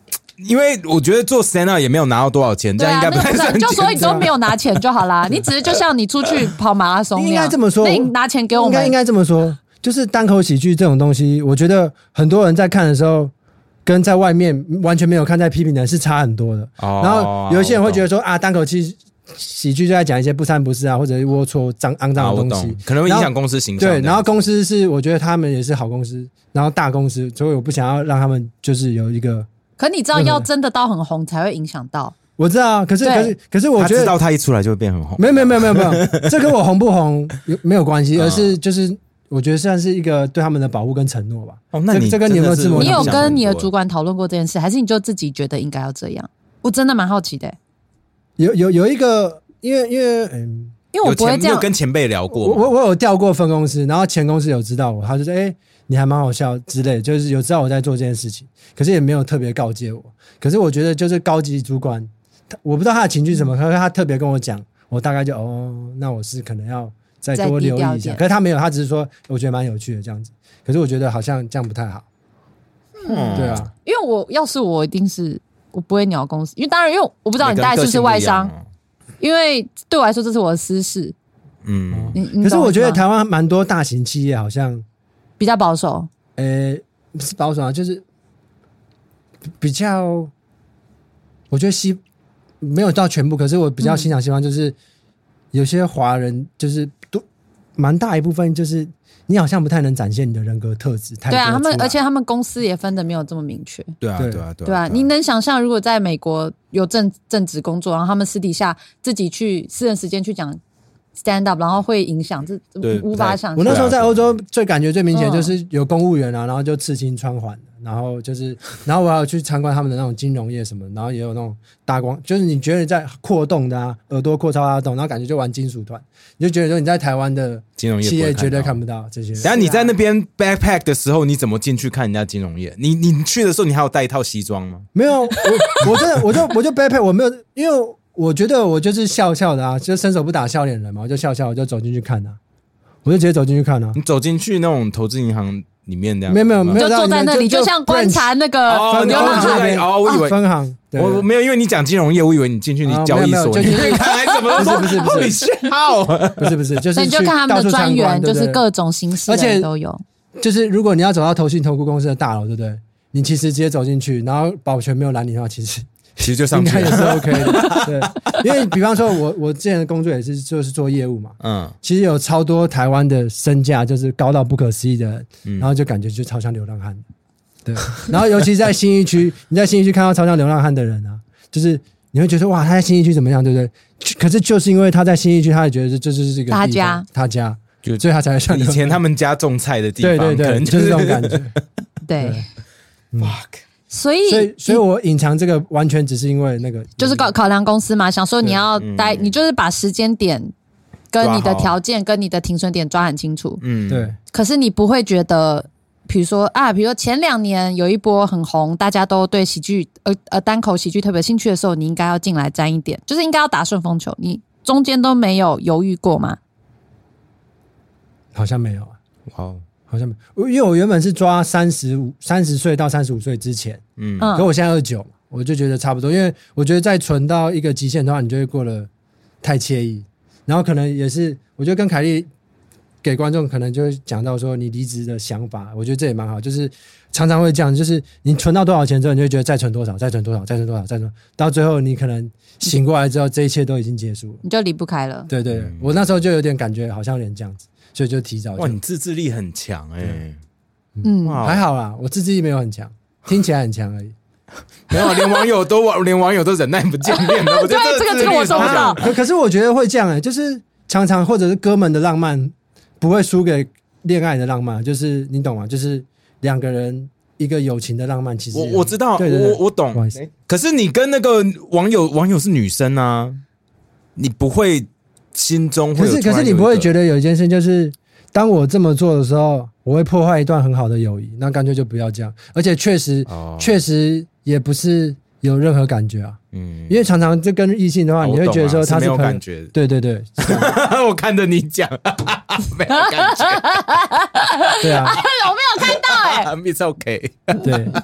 因为我觉得做 stand up 也没有拿到多少钱，这样应该不太算。 就说你都没有拿钱就好啦，你只是就像你出去跑马拉松那样， 应该这么说， 那你拿钱给我们， 应该应该这么说，就是单口喜剧这种东西，我觉得很多人在看的时候。跟在外面完全没有看在批评的人是差很多的。哦、然后有一些人会觉得说啊，单口喜喜剧就在讲一些不三不四啊，或者是龌龊、脏肮脏的东西， 可能会影响公司形象。 对，然后公司是我觉得他们也是好公司，然后大公司，所以我不想要让他们就是有一个。 可你知道，要真的到很红才会影响到。 我知道，可是可是可是我觉得， 他知道他一出来就会变很红。 没有没有没有没有没有，这跟我红不红有没有关系，而是就是。我觉得算是一个对他们的保护跟承诺吧。 哦，那你这, 这跟你有没有自我？ 你有跟你的主管讨论过这件事，还是你就自己觉得应该要这样？我真的蛮好奇的、欸。 有有有一个，因为因为嗯， 因为我不会这样。 有跟前辈聊过我，我我有调过分公司，然后前公司有知道我，他就说：“哎、欸，你还蛮好笑之类，就是有知道我在做这件事情，可是也没有特别告诫我。可是我觉得就是高级主管，我不知道他的情绪什么，可是他特别跟我讲，我大概就哦，那我是可能要。”再多留意一下，可是他没有，他只是说我觉得蛮有趣的这样子。可是我觉得好像这样不太好。嗯，对啊， 因为我要是我一定是我不会鸟公司，因为当然因为我不知道你大概是不是外商，因为对我来说这是我的私事。 嗯， 可是我觉得台湾蛮多大型企业好像比较保守。 呃，不是保守啊，就是比较，我觉得西没有到全部，可是我比较欣赏西方就是。嗯有些华人就是都蛮大一部分，就是你好像不太能展现你的人格特质。 对啊，他们而且他们公司也分的没有这么明确。 对啊，对啊，对啊， 对啊！你能想象，如果在美国有正正职工作，然后他们私底下自己去私人时间去讲 stand up， 然后会影响，这无法想象。 我那时候在欧洲最感觉最明显就是有公务员啊，然后就刺青穿环。然后就是，然后我还有去参观他们的那种金融业什么，然后也有那种大光，就是你觉得在扩动的啊，耳朵扩超大洞，然后感觉就玩金属团，你就觉得说你在台湾的金融业企业绝对看不到这些。 等下你在那边 backpack 的时候，你怎么进去看人家金融业？你你去的时候，你还有带一套西装吗？ 没有，我我真的我就我就 backpack， 我没有，因为我觉得我就是笑笑的啊，就伸手不打笑脸人嘛，我就笑笑，我就走进去看啊，我就直接走进去看啊。 你走进去那种投资银行。里面这样没有没有没有， 就坐在那里，就像观察那个流浪汉哦，我以为分行， 我没有，因为你讲金融业，我以为你进去你交易所，你看还怎么？ 不是不是不是，不是不是，就是你就看他们的专员，就是各种形式的都有。 就是如果你要走到投信投顾公司的大楼，对不对？你其实直接走进去，然后保全没有拦你的话，其实。 其实就上去应该也是 OK 的，对，因为比方说我我之前的工作也是就是做业务嘛，嗯，其实有超多台湾的身价就是高到不可思议的人，嗯、然后就感觉就超像流浪汉，对，然后尤其在信义区，你在信义区看到超像流浪汉的人啊，就是你会觉得哇他在信义区怎么样，对不对？可是就是因为他在信义区，他也觉得这就是一个他家， 他家，所以他才会像以前他们家种菜的地方， 对对对， 可能就是这种感觉， 对 ，fuck。 所以， 所以，所以我隐藏这个完全只是因为那个， 就是考考量公司嘛，想说你要待，你就是把时间点跟你的条件跟你的停损点抓很清楚， 嗯，对。 可是你不会觉得，比如说啊，比如说前两年有一波很红，大家都对喜剧呃呃单口喜剧特别兴趣的时候，你应该要进来沾一点，就是应该要打顺风球。你中间都没有犹豫过吗？ 好像没有啊。 好。 好像因为我原本是抓三十五、三十岁到三十五岁之前，嗯，可我现在二十九，我就觉得差不多，因为我觉得再存到一个极限的话，你就会过得太惬意。然后可能也是，我觉得跟凯莉给观众可能就会讲到说你离职的想法，我觉得这也蛮好，就是常常会这样，就是你存到多少钱之后，你就会觉得再存多少，再存多少，再存多少，再存，到最后你可能醒过来之后，这一切都已经结束了， 你就离不开了。 对对，嗯、我那时候就有点感觉，好像有点这样子。所以就提早。 哇，你自制力很强哎、欸， 嗯，还好啦，我自制力没有很强，听起来很强而已。 没有，连网友都连网友都忍耐不见面了。我觉得对这个这个我收不到。 可可是我觉得会这样哎、欸，就是常常或者是哥们的浪漫不会输给恋爱的浪漫，就是你懂吗？就是两个人一个友情的浪漫，其实我我知道，对对对我我懂。可是你跟那个网友网友是女生啊，你不会。心中会有， 可是可是你不会觉得有一件事，就是当我这么做的时候，我会破坏一段很好的友谊，那干脆就不要这样。而且确实，确、哦、实也不是有任何感觉啊。嗯，因为常常这跟异性的话，哦、你会觉得说他是没有感觉。 对对对， 我看着你讲，没有感觉。 对啊， 我没有看到哎、欸。 It's okay 对，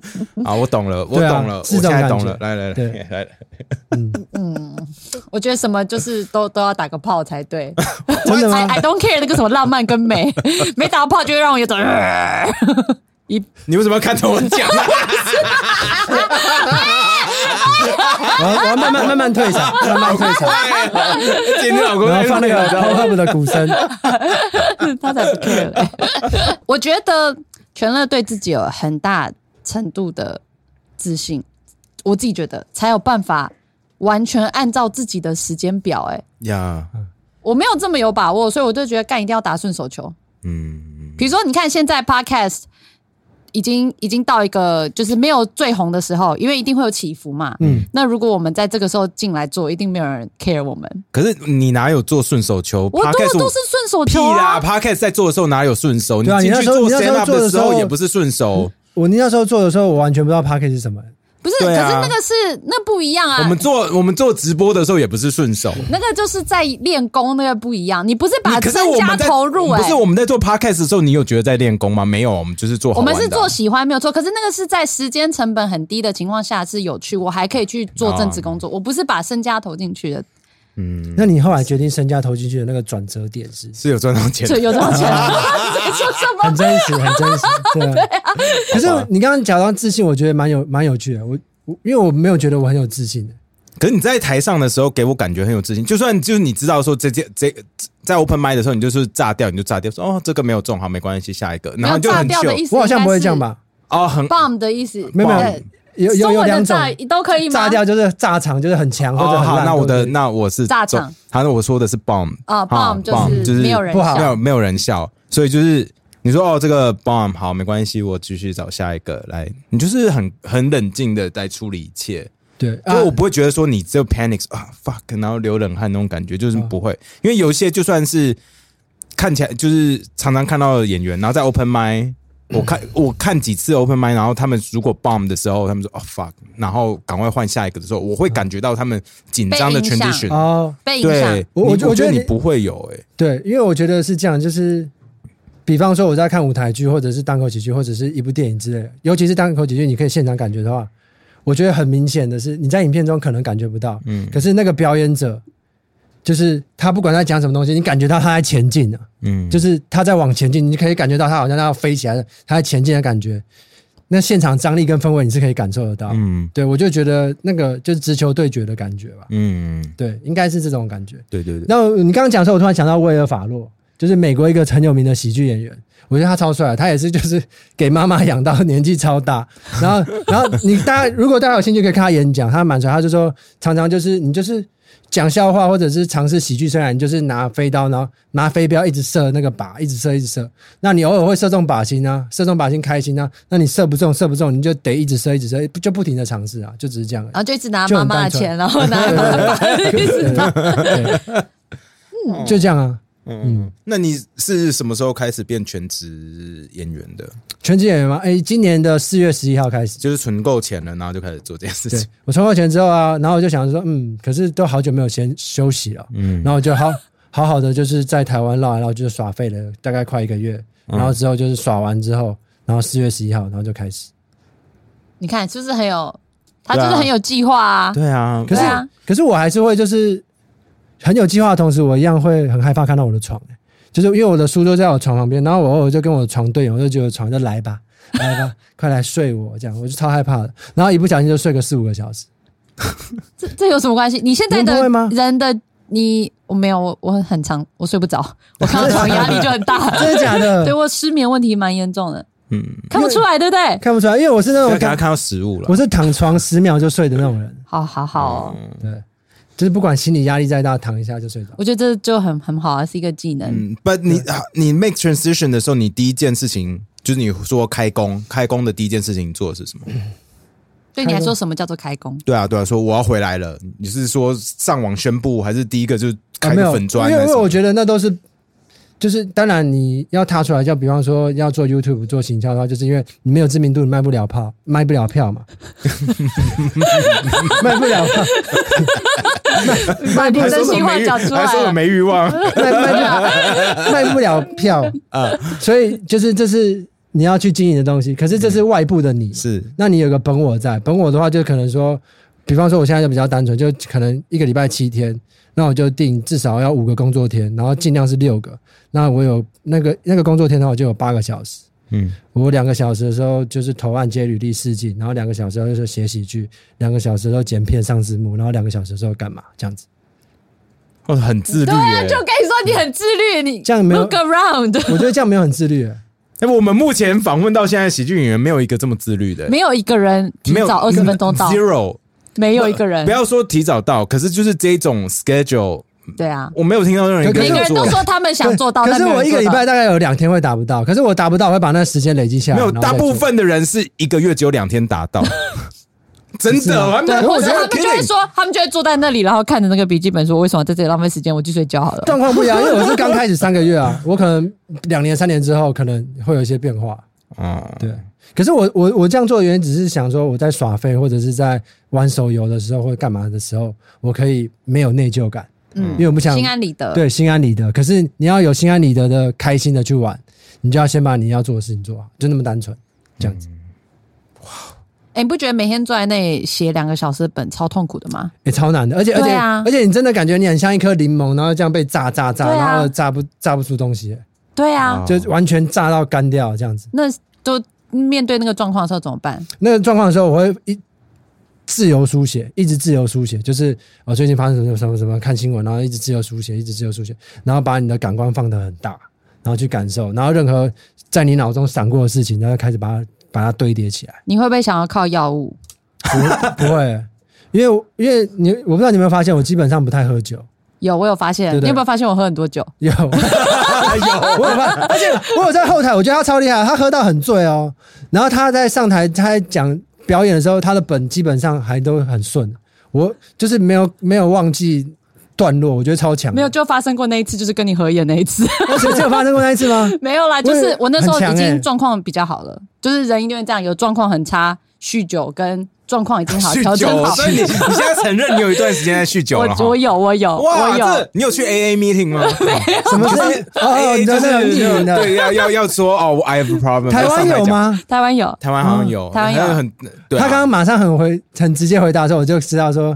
啊，我懂了，我懂了，我现在懂了。来来来，来来， 嗯嗯，我觉得什么就是都都要打个炮才对。 真的吗 I, I don't care 那个什么浪漫跟美，没打炮就会让我有种。 一你为什么要看着我讲？ 我要我要慢慢慢慢退场，慢慢退场。 今天老公然后放那个 Pornhub 的鼓声， 他才不 care 嘞。我觉得全乐对自己有很大程度的自信，我自己觉得才有办法完全按照自己的时间表。哎呀，我没有这么有把握，所以我就觉得干一定要打顺手球。嗯，比如说你看现在 Podcast。已经已经到一个就是没有最红的时候，因为一定会有起伏嘛。嗯，那如果我们在这个时候进来做，一定没有人 care 我们。 可是你哪有做顺手球？ 我多都是顺手球啊！ 屁啦 ！Podcast 在做的时候哪有顺手？ 对啊， 你进去做 stand up 的时候也不是顺手。 我你那时候做的时候，我完全不知道 Podcast 是什么。 不是，啊、可是那个是那不一样啊。 我们做我们做直播的时候也不是顺手， 那个就是在练功，那个不一样。你不是把身家投入、欸， 不是我们在做 podcast 的时候，你有觉得在练功吗？没有，我们就是做好玩的、啊。 我们是做喜欢没有错，可是那个是在时间成本很低的情况下是有趣，我还可以去做正职工作。哦、我不是把身家投进去的。 嗯，那你后来决定身家投进去的那个转折点是是有赚到钱， 有赚到钱， 很真实，很真实，对啊。对啊可是你刚刚讲到自信，我觉得蛮有蛮有趣的。我我因为我没有觉得我很有自信的。 可是你在台上的时候给我感觉很有自信，就算就是你知道说这这这在 open mic 的时候，你就是炸掉，你就炸掉，说哦这个没有中，好没关系，下一个，然后你就很秀。 我好像不会这样吧？ 哦，很 bomb 的意思， 没有没有。有有有两种都可以吗？ 炸掉就是炸场，就是很强或者很烂。 哦、好，那我的那我是炸场， 他那我说的是 bomb 啊 ，bomb 就是没有人笑， 没有没有人笑，所以就是你说哦这个 bomb 好没关系，我继续找下一个来，你就是很很冷静的在处理一切。 对， 就我不会觉得说你只有 panic 啊 fuck， 然后流冷汗那种感觉，就是不会，因为有一些就算是看起来就是常常看到的演员，然后在 open mic。我看我看几次 open mic， 然后他们如果 bomb 的时候，他们说哦 fuck， 然后赶快换下一个的时候，我会感觉到他们紧张的 transition 哦， 被影响。 对，我我觉得你不会有哎、欸， 对，因为我觉得是这样，就是比方说我在看舞台剧，或者是单口喜剧，或者是一部电影之类的，尤其是单口喜剧，你可以现场感觉的话，我觉得很明显的是你在影片中可能感觉不到，嗯，可是那个表演者。就是他不管在讲什么东西，你感觉到他在前进啊，嗯，就是他在往前进，你可以感觉到他好像他要飞起来的，他在前进的感觉。那现场张力跟氛围你是可以感受得到，嗯，对我就觉得那个就是直球对决的感觉吧，嗯，对，应该是这种感觉， 对对对。 那你刚刚讲的时候，我突然想到威尔法洛，就是美国一个很有名的喜剧演员，我觉得他超帅，他也是就是给妈妈养到年纪超大，然后然后你大家如果大家有兴趣可以看他演讲，他蛮帅，他就说常常就是你就是。讲笑话或者是尝试喜剧，虽然你就是拿飞刀，然后拿飞镖一直射那个靶，一直射一直射。那你偶尔会射中靶心啊，射中靶心开心啊。那你射不中射不中，你就得一直射一直射，就不停的尝试啊，就只是这样。 然后就一直拿妈妈的钱，然后拿妈妈的意思。 就这样啊。 嗯，那你是什么时候开始变全职演员的？ 全职演员吗？哎、欸，今年的四月十一号开始， 就是存够钱了，然后就开始做这件事情。 我存够钱之后啊，然后我就想说，嗯，可是都好久没有先休息了，嗯，然后我就好好好的就是在台湾绕来绕，就是耍废了大概快一个月，然后之后就是耍完之后，然后四月十一号，然后就开始。 你看是不是很有？他就是很有计划啊。 对啊， 可是、啊、可是我还是会就是很有计划的同时，我一样会很害怕看到我的床、欸。就是因为我的书都在我床旁边，然后我偶尔就跟我的床对眼，我就觉得床就来吧，来吧，快来睡我这样，我就超害怕的。然后一不小心就睡个四五个小时。 这这有什么关系？你现在的人的你，我没有，我我很常我睡不着，我看到床压力就很大。 真的假的？ 对我失眠问题蛮严重的。嗯，看不出来对不对？ 看不出来，因为我是那种给他看到食物了， 我是躺床十秒就睡的那种人。 好好好、哦嗯，对。就是不管心理压力再大，躺一下就睡着。 我觉得这就很很好啊，是一个技能。 嗯 ，But 你你 make transition 的时候，你第一件事情就是你说开工，开工的第一件事情你做的是什么？ 对你来说，什么叫做开工？ 对啊，对啊，说我要回来了。你是说上网宣布，还是第一个就是开个粉专、啊？ 因为因为我觉得那都是。就是当然你要踏出来，就比方说要做 YouTube 做行销的话，就是因为你没有知名度，你卖不了票，卖不了票嘛，卖不了票， 卖不了计划讲出来， 还说我没欲望， 卖卖不了卖不了票啊，所以就是这是你要去经营的东西，可是这是外部的你， 嗯、是， 那你有个本我在，本我的话就可能说，比方说我现在就比较单纯，就可能一个礼拜七天，那我就定至少要五个工作天，然后尽量是六个，那我有那个那个工作天的话，我就有八个小时。嗯，我两个小时的时候就是投案接履历试镜，然后两个小时的时候写喜剧，两个小时的时候剪片上字幕，然后两个小时的时候干嘛这样子。 哦，很自律。 对啊，就跟你说你很自律，你这样没有 look around。 我觉得这样没有很自律。 哎，我们目前访问到现在喜剧演员没有一个这么自律的， 没有一个人提早二十分钟到 ，zero， 没有一个人。 不要说提早到，可是就是这种 schedule。 对啊， 我没有听到任何一个每个人都说他们想做到， 可是我一个礼拜大概有两天会达不到，可是我达不到，我会把那时间累积下来。 没有，大部分的人是一个月只有两天达到，真的。 对，或者他们就会说，他们就会坐在那里，然后看着那个笔记本说：“为什么在这里浪费时间？我去睡觉好了。” 状况不一样，因为我是刚开始三个月啊，我可能两年、三年之后可能会有一些变化。嗯，对。可是我我我这样做的原因，只是想说我在耍废或者是在玩手游的时候或者干嘛的时候，我可以没有内疚感。嗯，因为我不想心安理得， 对，心安理得。可是你要有心安理得的、开心的去玩，你就要先把你要做的事情做好，就那么单纯，这样子。嗯、 哇，哎、欸，你不觉得每天坐在那里写两个小时的本超痛苦的吗？ 也、欸、超难的，而且而且、啊、而且你真的感觉你很像一颗柠檬，然后这样被炸炸炸，啊、然后炸不炸不出东西。 对啊， 就完全炸到干掉这样子。 那都面对那个状况的时候怎么办？ 那个状况的时候，我会一。自由书写，一直自由书写，就是我最近发生什么什么什么，看新闻，然后一直自由书写，一直自由书写，然后把你的感官放得很大，然后去感受，然后任何在你脑中闪过的事情，然后开始把它把它堆叠起来。 你会不会想要靠药物？ 不不会，因为因为你我不知道你有没有发现，我基本上不太喝酒。 有，我有发现。对对，你有没有发现我喝很多酒？ 有，有，我有发现，而且我有在后台，我觉得他超厉害，他喝到很醉哦，然后他在上台，他在讲。表演的时候，他的本基本上还都很顺，我就是没有没有忘记段落，我觉得超强。 没有，就发生过那一次，就是跟你合演那一次。 只有发生过那一次吗？ 没有啦，就是我那时候已经状况比较好了，欸、就是人一定会这样，有状况很差，酗酒跟状况已经好，调整好。 所以你你现在承认你有一段时间在酗酒了？ 我我有，我有， 哇， 我有。 你有去 A A meeting 吗？ 什么是哦？你就是很的， 对，要要要说哦 ，I have a problem。 台湾有吗？ 台湾有， 台湾好像有， 台湾有很。 他刚刚马上很回很直接回答的时候，我就知道说，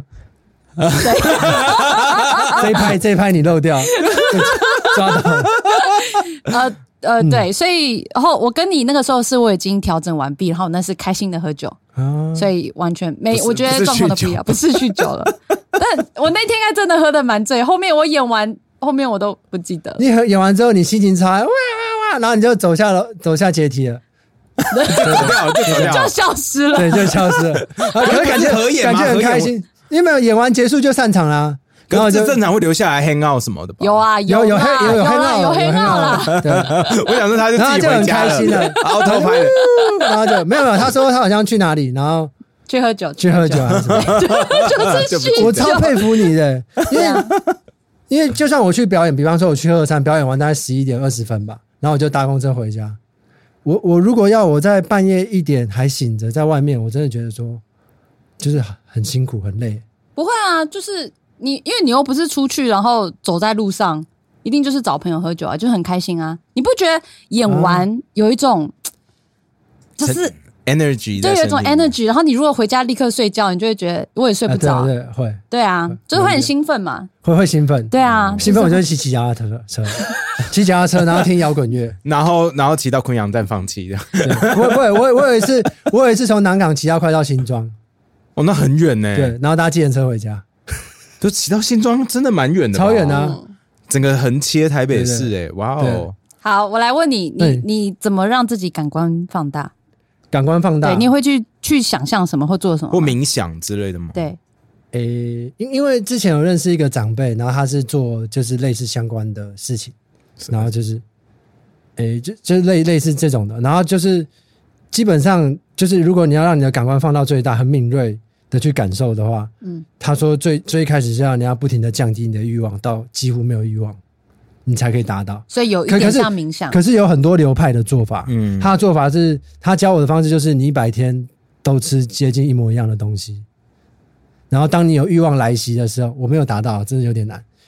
这一拍这一拍你漏掉，抓到了。 呃。呃，对，所以然后我跟你那个时候是我已经调整完毕，然后那是开心的喝酒，啊、所以完全没，我觉得状况都不一样，不是酗酒了。但我那天应该真的喝得蛮醉，后面我演完，后面我都不记得。 你演完之后，你心情差，哇哇哇，然后你就走下楼，走下阶梯了， 就走掉了，就走掉了， 就消失了， 对，就消失了。可是感觉合演感觉很开心，因为没有演完结束就散场啦。 然后就正常会留下来 hang out 什么的吧？ 有啊， 有有 hang 有 hang out 有 hang out 啦。 对， 我想说他就自己回家了， 然后就很开心了， 然后偷拍了， 然后就没有没有，他说他好像去哪里，然后去喝酒， 去喝酒还是什么？ 就是酗酒。 我超佩服你的，因为因为就算我去表演，比方说我去二三表演完大概十一点二十分吧，然后我就搭公车回家。我我如果要我在半夜一点还醒着在外面，我真的觉得说就是很辛苦很累。 不会啊，就是你，因为你又不是出去，然后走在路上，一定就是找朋友喝酒啊，就很开心啊。你不觉得演完有一种、啊、就是 energy， 就有一种 energy， 然后你如果回家立刻睡觉，你就会觉得我也睡不着、啊。 对对对，会。 对啊，就是会很兴奋嘛。 会会兴奋。 对啊， 兴奋我就会骑骑脚踏车，骑脚踏车，然后听摇滚乐， 然后然后骑到昆阳站放弃的。 不会不会，我我有一次我有一次从南港骑到快到新庄。 哦，那很远呢。 对，然后搭计程车回家， 就骑到新庄，真的蛮远的， 超远啊！ 整个横切台北市，哎，哇哦！ 好，我来问你，你你怎么让自己感官放大？ 感官放大， 对，你会去去想象什么或做什么， 或冥想之类的吗？ 对， 诶，因因为之前有认识一个长辈，然后他是做就是类似相关的事情，然后就是，诶，就就类类似这种的，然后就是基本上就是如果你要让你的感官放到最大，很敏锐的去感受的话，嗯，他说最最开始是要你要不停的降低你的欲望到几乎没有欲望，你才可以达到。 所以有一点像冥想， 可是有很多流派的做法，嗯，他的做法是他教我的方式就是你一百天都吃接近一模一样的东西，然后当你有欲望来袭的时候，我没有达到，真的有点难，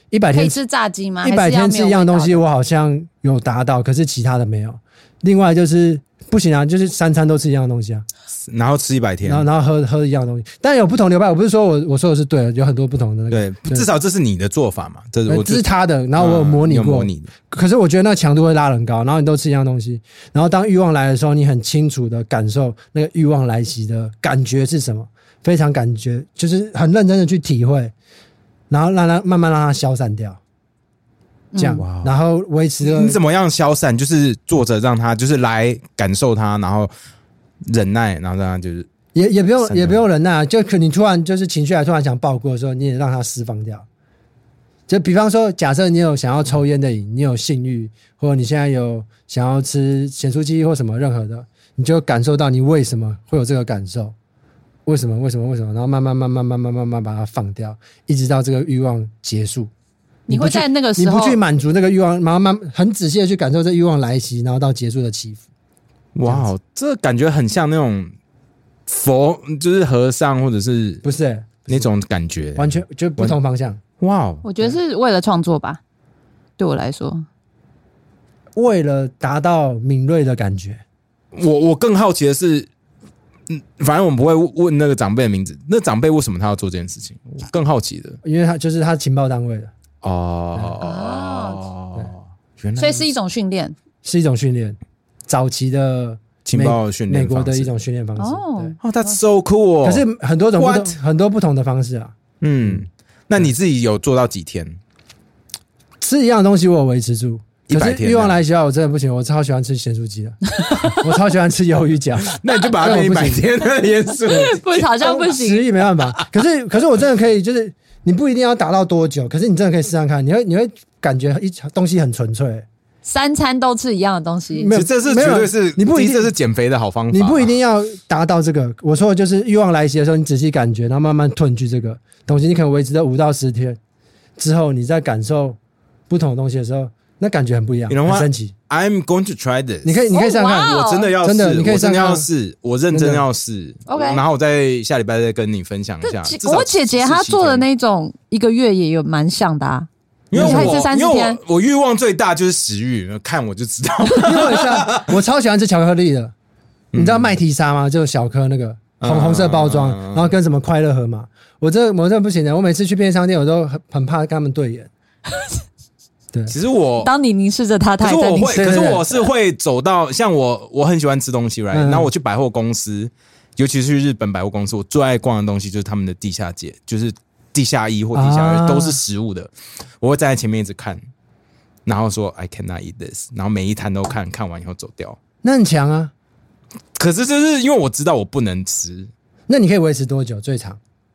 一百天可以吃炸鸡吗？ 一百天吃一样东西，我好像有达到，可是其他的没有。另外就是不行啊，就是三餐都吃一样的东西啊， 然后吃一百天， 然后然后喝喝一样的东西。但有不同流派，我不是说我我说的是对的，有很多不同的、那个。 对，至少这是你的做法嘛，这是我这是他的，然后我有模拟过。嗯、 模拟的。 可是我觉得那强度会拉很高，然后你都吃一样东西，然后当欲望来的时候，你很清楚的感受那个欲望来袭的感觉是什么，非常感觉就是很认真的去体会，然后让它慢慢让它消散掉。这样，嗯、然后维持了。 你怎么样消散？就是坐着让他，就是来感受它，然后忍耐，然后让他就是也也不用也不用忍耐，就可你突然就是情绪来突然想爆过的时候，你也让它释放掉。就比方说，假设你有想要抽烟的瘾，你有性欲，或者你现在有想要吃咸酥鸡或什么任何的，你就感受到你为什么会有这个感受，为什么为什么为什么，然后慢慢慢慢慢慢慢慢把它放掉，一直到这个欲望结束。 你会在那个时候， 你不去满足那个欲望，慢慢很仔细的去感受这欲望来袭，然后到结束的起伏。 哇，这感觉很像那种佛，就是和尚或者是不是那种感觉， 完全就不同方向。 哇， 我觉得是为了创作吧，对我来说， 为了达到敏锐的感觉。 我我更好奇的是，嗯，反正我们不会问那个长辈的名字，那长辈为什么他要做这件事情？我更好奇的， 因为他就是他情报单位的。 哦哦， 原来所以是一种训练， 是一种训练，早期的情报训练， 美国的一种训练方式。 哦， 哦 ，That's so cool！ 可是很多种不同很多不同的方式啊。 嗯，那你自己有做到几天？ 吃一样的东西，我有维持住。 一百天， 欲望来袭，我真的不行，我超喜欢吃咸酥鸡的，我超喜欢吃鱿鱼饺， 那你就把它变一百天的盐酥， 不好像不行， 食欲没办法。可是，可是我真的可以，就是你不一定要达到多久，可是你真的可以试试看，你会你会感觉一东西很纯粹。 三餐都吃一样的东西， 没有，这是绝对是你不一定， 这是减肥的好方法。 你不一定要达到这个。我说的就是欲望来袭的时候，你仔细感觉，然后慢慢吞去这个东西，你可能维持到五到十天之后，你再感受不同的东西的时候。那感觉很不一样， you know 很神奇。 I'm going to try this。 你可以，你可以试试看。 我真的要试， 真的，你可以真的要试，我认真要试。 OK， 然后我在下礼拜再跟你分享一下。 我姐姐她做的那种一个月也有蛮像的啊， 因为我才吃三十天。 我, 我欲望最大就是食欲，看我就知道。 因为像我超喜欢吃巧克力的，你知道麦提莎吗？就小颗那个红红色包装，然后跟什么快乐盒嘛。我这我这不行的，我每次去便利商店，我都很很怕跟他们对眼。对， 其实我当你凝视着他，他可是我会，可是我是会走到像我，我很喜欢吃东西 ，right？、嗯、然后我去百货公司，尤其是去日本百货公司，我最爱逛的东西就是他们的地下街，就是地下一或地下二、啊、都是食物的。我会站在前面一直看，然后说 I cannot eat this， 然后每一摊都看看完以后走掉。 那很强啊！ 可是就是因为我知道我不能吃， 那你可以维持多久？最长？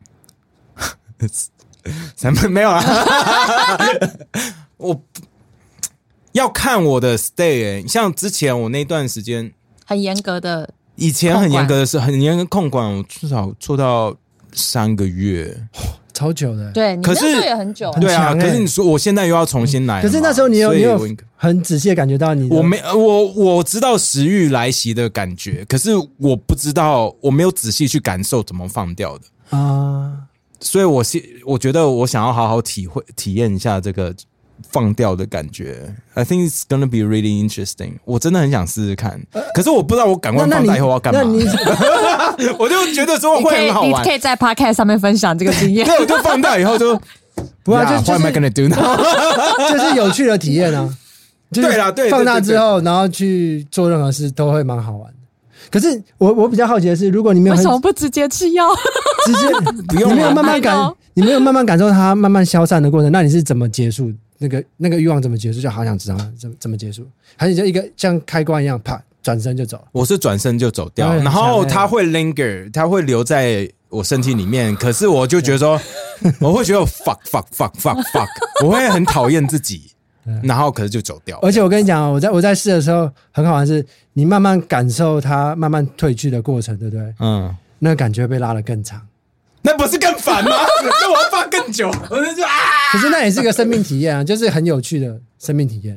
三分没有啊。我要看我的 stay，、欸、像之前我那段时间很严格的， 以前很严格的是很严格控管，我至少做到三个月， 超久的。 对，你那时候也很久、欸， 对啊。可是你说我现在又要重新来、嗯， 可是那时候你有你有很仔细的感觉到你的， 我没我我知道食欲来袭的感觉，可是我不知道，我没有仔细去感受怎么放掉的啊。所以我我觉得我想要好好体会体验一下这个放掉的感觉。I think it's gonna be really interesting。我真的很想试试看，可是我不知道我感官放大以后要干嘛。我就觉得说会很好玩。 你可以在 podcast 上面分享这个经验。 对，我就放大以后就不要、yeah, 就 What am I gonna do now？ 就是有趣的体验啊。 对啦，对， 放大之后，然后去做任何事都会蛮好玩的。可是我我比较好奇的是，如果你没有为什么不直接吃药？ 直接不用，你没有慢慢感，你没有慢慢感受它慢慢消散的过程，那你是怎么结束那个那个欲望？怎么结束？就好想知道怎么怎么结束，还是就一个像开关一样，啪转身就走？我是转身就走掉，然后它会 linger， 它会留在我身体里面。可是我就觉得说，我会觉得 fuck fuck fuck fuck fuck， 我会很讨厌自己。然后可是就走掉， 而且我跟你讲，我在我在试的时候很好玩，是你慢慢感受它慢慢退去的过程，对不对？嗯，那个感觉被拉得更长， 那不是更烦吗？那我要放更久，我就啊！ 可是那也是个生命体验啊，就是很有趣的生命体验。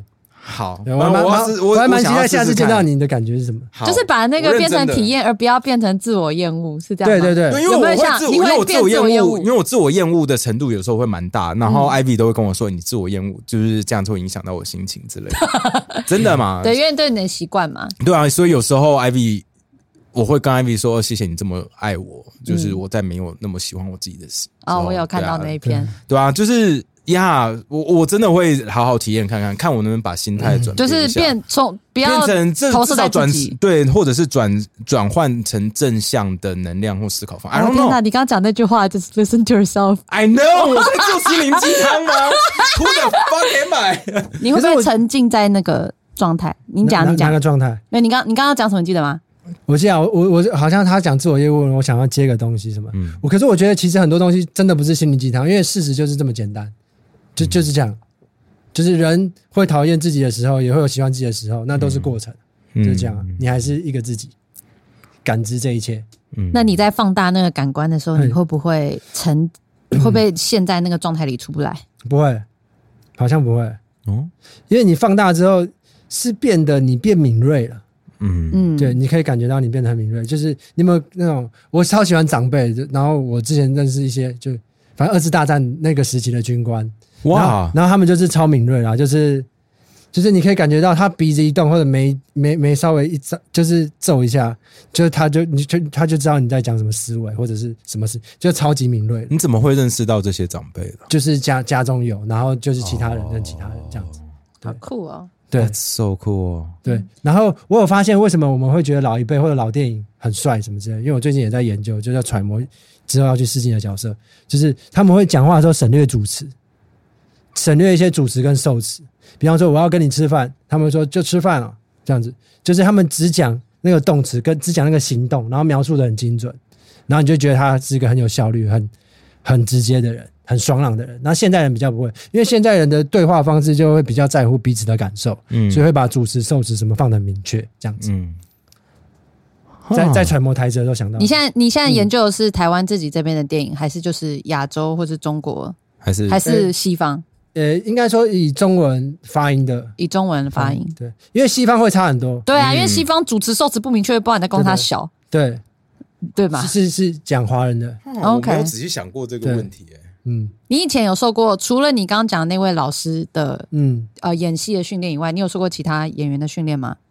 好， 我还蛮我我还蛮期待下次见到你的感觉是什么？ 就是把那个变成体验，而不要变成自我厌恶，是这样吗？ 对对对， 因为我会自你会我自我厌恶， 恶， 因为我自我厌恶的程度有时候会蛮大，然后 Ivy 都会跟我说，你自我厌恶就是这样，会影响到我心情之类的，真的吗？ 对，因为对你的习惯嘛。 对啊，所以有时候 Ivy。我会跟 Ivy 说，谢谢你这么爱我，就是我在没有那么喜欢我自己的事。 哦，我有看到那一篇， 对啊，就是呀，我我真的会好好体验看看，看我能不能把心态转变， 就是变从不要变成投射在自己， 对，或者是转转换成正向的能量或思考方法。 哦、天哪，你刚刚讲那句话就是 listen to yourself。 I know， 我在做心灵鸡汤吗？Who the fuck am I？ 你会不会沉浸在那个状态？你讲，你讲那个状态。 没，你刚你刚刚讲什么？你记得吗？ 我记得我我我好像他讲自我业务，我想要接个东西什么，嗯，我可是我觉得其实很多东西真的不是心灵鸡汤，因为事实就是这么简单，就就是这样，就是人会讨厌自己的时候，也会有喜欢自己的时候，那都是过程，嗯、就是这样，你还是一个自己感知这一切。 嗯，那你在放大那个感官的时候，你会不会沉？嗯、会不会陷在那个状态里出不来？ 不会，好像不会，哦，因为你放大之后是变得你变敏锐了。嗯嗯，对，你可以感觉到你变得很敏锐，就是你有没有那种，我超喜欢长辈，然后我之前认识一些，就反正二次大战那个时期的军官，哇，然后, 然后他们就是超敏锐啦，就是就是你可以感觉到他鼻子一动或者眉眉眉稍微一就是皱一下，就是他就你就他就知道你在讲什么思维或者是什么事，就超级敏锐。 你怎么会认识到这些长辈的？ 就是家家中有，然后就是其他人认其他人这样子， 好酷哦。 对 ，That's so cool。 对，然后我有发现为什么我们会觉得老一辈或者老电影很帅什么之类的，因为我最近也在研究，就要揣摩之后要去试镜的角色，就是他们会讲话的时候省略主词，省略一些主词跟受词。比方说我要跟你吃饭，他们说就吃饭了，这样子，就是他们只讲那个动词跟只讲那个行动，然后描述的很精准，然后你就觉得他是一个很有效率、很很直接的人。很爽朗的人，那现代人比较不会，因为现代人的对话方式就会比较在乎彼此的感受，嗯，所以会把主词、受词什么放得很明确，这样子。嗯，在在揣摩台词的时候想到， 你现在你现在研究的是台湾自己这边的电影，嗯、还是就是亚洲或是中国， 还是还是西方？ 呃，应该说以中文发音的， 以中文发音， 嗯、对，因为西方会差很多。 对啊，嗯、因为西方主词、受词不明确，不然在供他小， 对对吧？ 是是讲华人的。 嗯、我没有仔细想过这个问题、欸， 嗯， 你以前有受过除了你刚刚讲的那位老师的嗯呃演戏的训练以外，你有受过其他演员的训练吗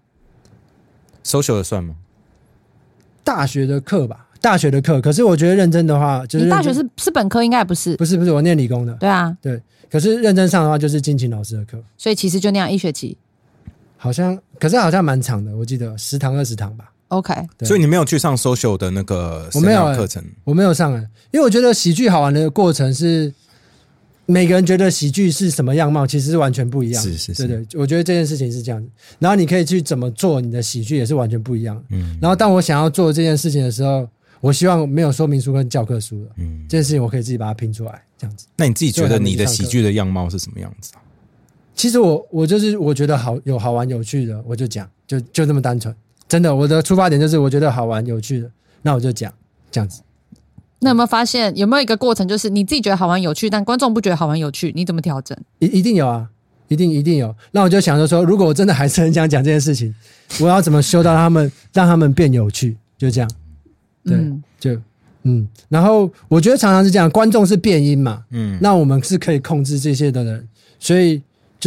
？social 的算吗？ 大学的课吧，大学的课。可是我觉得认真的话，就是你大学是是本科，应该也不是， 不是不是，我念理工的。 对啊， 对。可是认真上的话，就是金琴老师的课。 所以其实就那样一学期， 好像，可是好像蛮长的，我记得十堂二十堂吧。 OK， 所以你没有去上 social 的那个我没有课程， 我没有上哎，因为我觉得喜剧好玩的过程是每个人觉得喜剧是什么样貌，其实是完全不一样。 是是是， 对对，我觉得这件事情是这样子。然后你可以去怎么做你的喜剧也是完全不一样。嗯，然后当我想要做这件事情的时候，我希望没有说明书跟教科书了。嗯，这件事情我可以自己把它拼出来，这样子。 那你自己觉得你的喜剧的样貌是什么样子啊？ 其实我我就是我觉得好有好玩有趣的，我就讲，就就这么单纯。真的，我的出发点就是我觉得好玩有趣的，那我就讲这样子。 那有没有发现有没有一个过程，就是你自己觉得好玩有趣，但观众不觉得好玩有趣，你怎么调整？ 一一定有啊，一定一定有。那我就想着说，如果我真的还是很想讲这件事情，我要怎么修到他们，让他们变有趣，就这样。对，嗯就嗯。然后我觉得常常是这样，观众是变音嘛，嗯，那我们是可以控制这些的人，所以就是。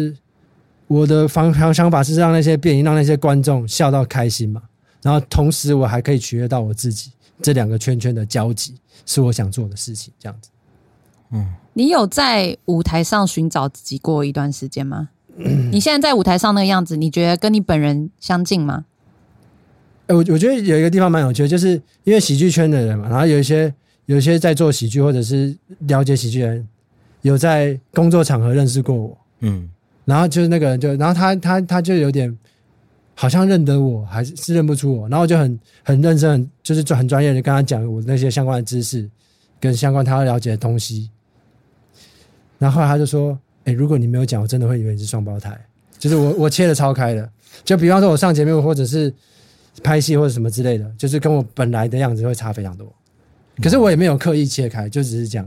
我的方想法是让那些变音，让那些观众笑到开心嘛，然后同时我还可以取悦到我自己，这两个圈圈的交集是我想做的事情，这样子。 嗯，你有在舞台上寻找自己过一段时间吗？嗯、你现在在舞台上那个样子，你觉得跟你本人相近吗？ 欸、我我觉得有一个地方蛮有趣的，就是因为喜剧圈的人嘛，然后有一些有一些在做喜剧或者是了解喜剧的人，有在工作场合认识过我，嗯。然后就是那个人就，然后他他他就有点好像认得我，还是是认不出我，然后就很很认真，很就是很专业的跟他讲我那些相关的知识，跟相关他要了解的东西。然后后来他就说：“哎、欸，如果你没有讲，我真的会以为你是双胞胎。”就是我我切得超开的，就比方说我上节目或者是拍戏或者什么之类的，就是跟我本来的样子会差非常多。可是我也没有刻意切开，就只是讲而已。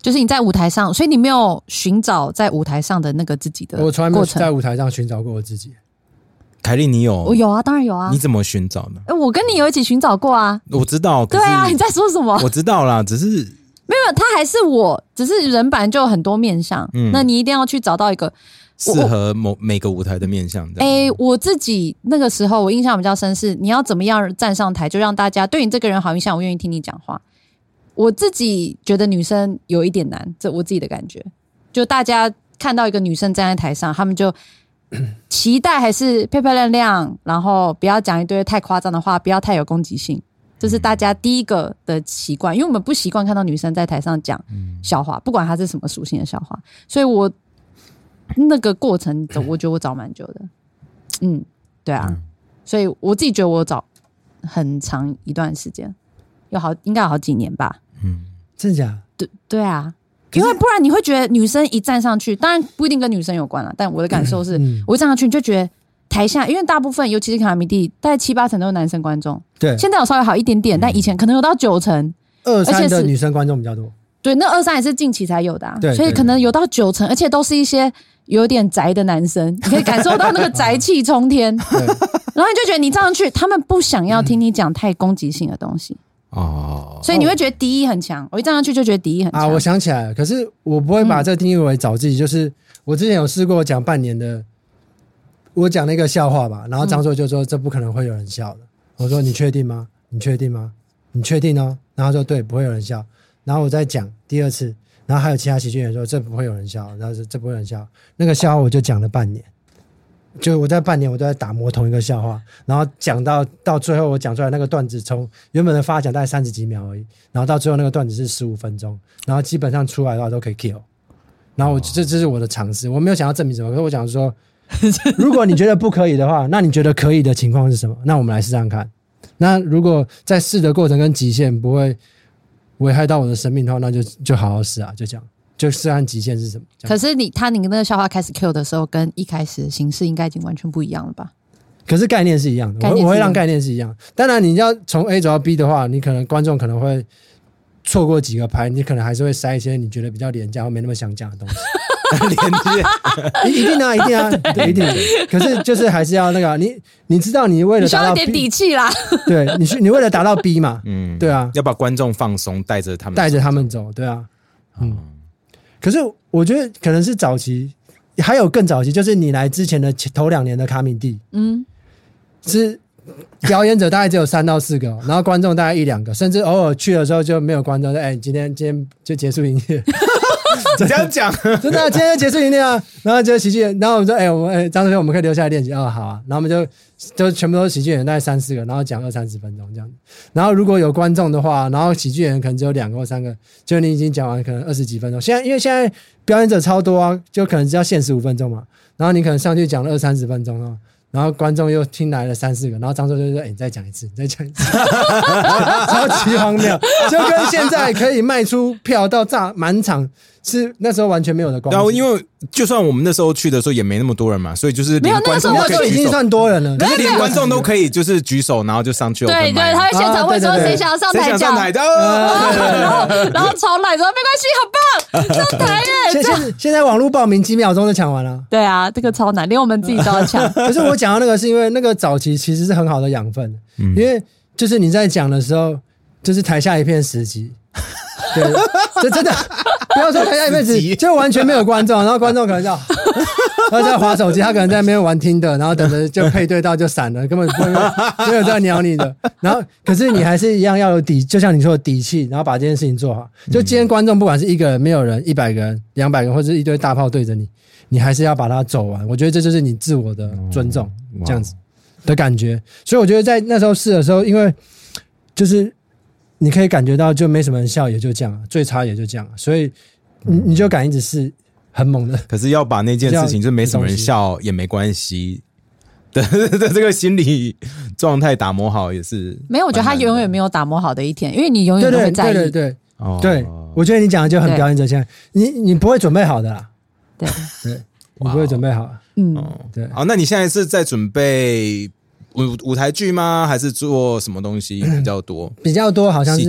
就是你在舞台上，所以你没有寻找在舞台上的那个自己的过程。 我从来没有在舞台上寻找过我自己。 凯莉，你有？ 我有啊，当然有啊。 你怎么寻找呢？ 欸、我跟你有一起寻找过啊。 我知道。 对啊，你在说什么？ 我知道啦，只是没有，他还是我，只是人本来就有很多面向，嗯，那你一定要去找到一个适合某每个舞台的面向的。 哎、欸，我自己那个时候我印象比较深是，你要怎么样站上台，就让大家对你这个人好印象，我愿意听你讲话。我自己觉得女生有一点难，这我自己的感觉。就大家看到一个女生站在台上，他们就期待还是漂漂亮亮，然后不要讲一堆太夸张的话，不要太有攻击性，这是大家第一个的习惯。因为我们不习惯看到女生在台上讲笑话，不管她是什么属性的笑话，所以我那个过程我觉得我找蛮久的。嗯，对啊，所以我自己觉得我找很长一段时间，有好应该有好几年吧。 嗯，真的假的？ 对对啊，因为不然你会觉得女生一站上去，当然不一定跟女生有关啦，但我的感受是，嗯、我一站上去你就觉得台下，因为大部分尤其是卡拉米蒂，大概七八成都是男生观众。 对， 现在有稍微好一点点，但以前可能有到九成， 二三的女生观众比较多。对， 那二三也是近期才有的、啊， 对， 所以可能有到九成，而且都是一些有点宅的男生，你可以感受到那个宅气冲天。然后你就觉得你站上去，他们不想要听你讲太攻击性的东西。哦，所以你会觉得敌意很强。我一站上去就觉得敌意很强啊！我想起来了，可是我不会把这个定义为找自己。嗯、就是我之前有试过讲半年的，我讲那个笑话吧，然后张硕就说、嗯、这不可能会有人笑的。我说你确定吗？你确定吗？你确定哦？然后他说对，不会有人笑。然后我再讲第二次，然后还有其他喜剧演员说这不会有人笑，然后这不会有人笑。那个笑话我就讲了半年。就我在半年我都在打磨同一个笑话，然后讲到到最后我讲出来那个段子从原本的发讲大概三十几秒而已，然后到最后那个段子是十五分钟，然后基本上出来的话都可以 kill。然后我这这是我的尝试，我没有想要证明什么，可是我想说，如果你觉得不可以的话，那你觉得可以的情况是什么？那我们来试试看。那如果在试的过程跟极限不会危害到我的生命的话，那就就好好试啊，就这样。就试看极限是什么。 可是你他你那个笑话开始 Q 的时候，跟一开始的形式应该已经完全不一样了吧？ 可是概念是一样的，我我会让概念是一样。当然，你要从 A 走到 B 的话，你可能观众可能会错过几个拍，你可能还是会塞一些你觉得比较廉价或没那么想讲的东西。 廉价， 一定啊，一定啊，对，一定。可是就是还是要那个，你你知道，你为了达到 B, 你需要一点底气啦。 对，你你为了达到 B 嘛，嗯，对啊， 要把观众放松，带着他们， 带着他们走，对啊，嗯。可是我觉得可能是早期，还有更早期，就是你来之前的头两年的卡米蒂，嗯，是表演者大概只有三到四个，然后观众大概一两个，甚至偶尔去的时候就没有观众，哎、欸，今天今天就结束营业。 这样讲， 真的、啊，今天就结束营业啊！然后就喜剧演，然后我们说，哎、欸，我们哎，张同学，我们可以留下来练习哦，好啊。然后我们就就全部都是喜剧演员，大概三四个，然后讲二三十分钟这样子。然后如果有观众的话，然后喜剧演员可能只有两个或三个，就你已经讲完可能二十几分钟。现在因为现在表演者超多啊，就可能只要限十五分钟嘛。然后你可能上去讲了二三十分钟啊。然后观众又听来了三四个，然后张硕就说：“哎、欸，你再讲一次，你再讲一次，超级荒谬，就跟现在可以卖出票到炸满场是那时候完全没有的光景。” 然后因为就算我们那时候去的时候也没那么多人嘛，所以就是连观众那时候已经算多人了， 可是连观众都可以就是举手，然后就上去。 对对，他会现场会说谁想要上台讲， 台的， 然后然后超烂说没关系，好棒，上台耶！ 现现现在网络报名几秒钟就抢完了。 对啊，这个超难，连我们自己都要抢。 可是我讲到那个是因为那个早期其实是很好的养分，嗯、因为就是你在讲的时候，就是台下一片死寂。对，这真的不要说台下一片死寂，就完全没有观众，然后观众可能就他在滑手机，他可能在那边玩听的，然后等着就配对到就闪了，根本没有在鸟你的。然后可是你还是一样要有底，就像你说的底气，然后把这件事情做好。就今天观众不管是一个人、没有人、一百个人、两百个人，或者一堆大炮对着你，你还是要把它走完。我觉得这就是你自我的尊重，这样子的感觉。所以我觉得在那时候试的时候，因为就是你可以感觉到就没什么人笑，也就这样，最差也就这样，所以你你就敢一直试。很猛的， 可是要把那件事情就没什么人笑也没关系的的这个心理状态打磨好也是没有。我觉得他永远没有打磨好的一天，因为你永远都会在意。 对对对对，哦、对，我觉得你讲的就很表演者，现在你你不会准备好的啦， 对对，你不会准备好， 嗯， 对。 好，那你现在是在准备舞舞台剧吗？还是做什么东西比较多？ 比较多好像是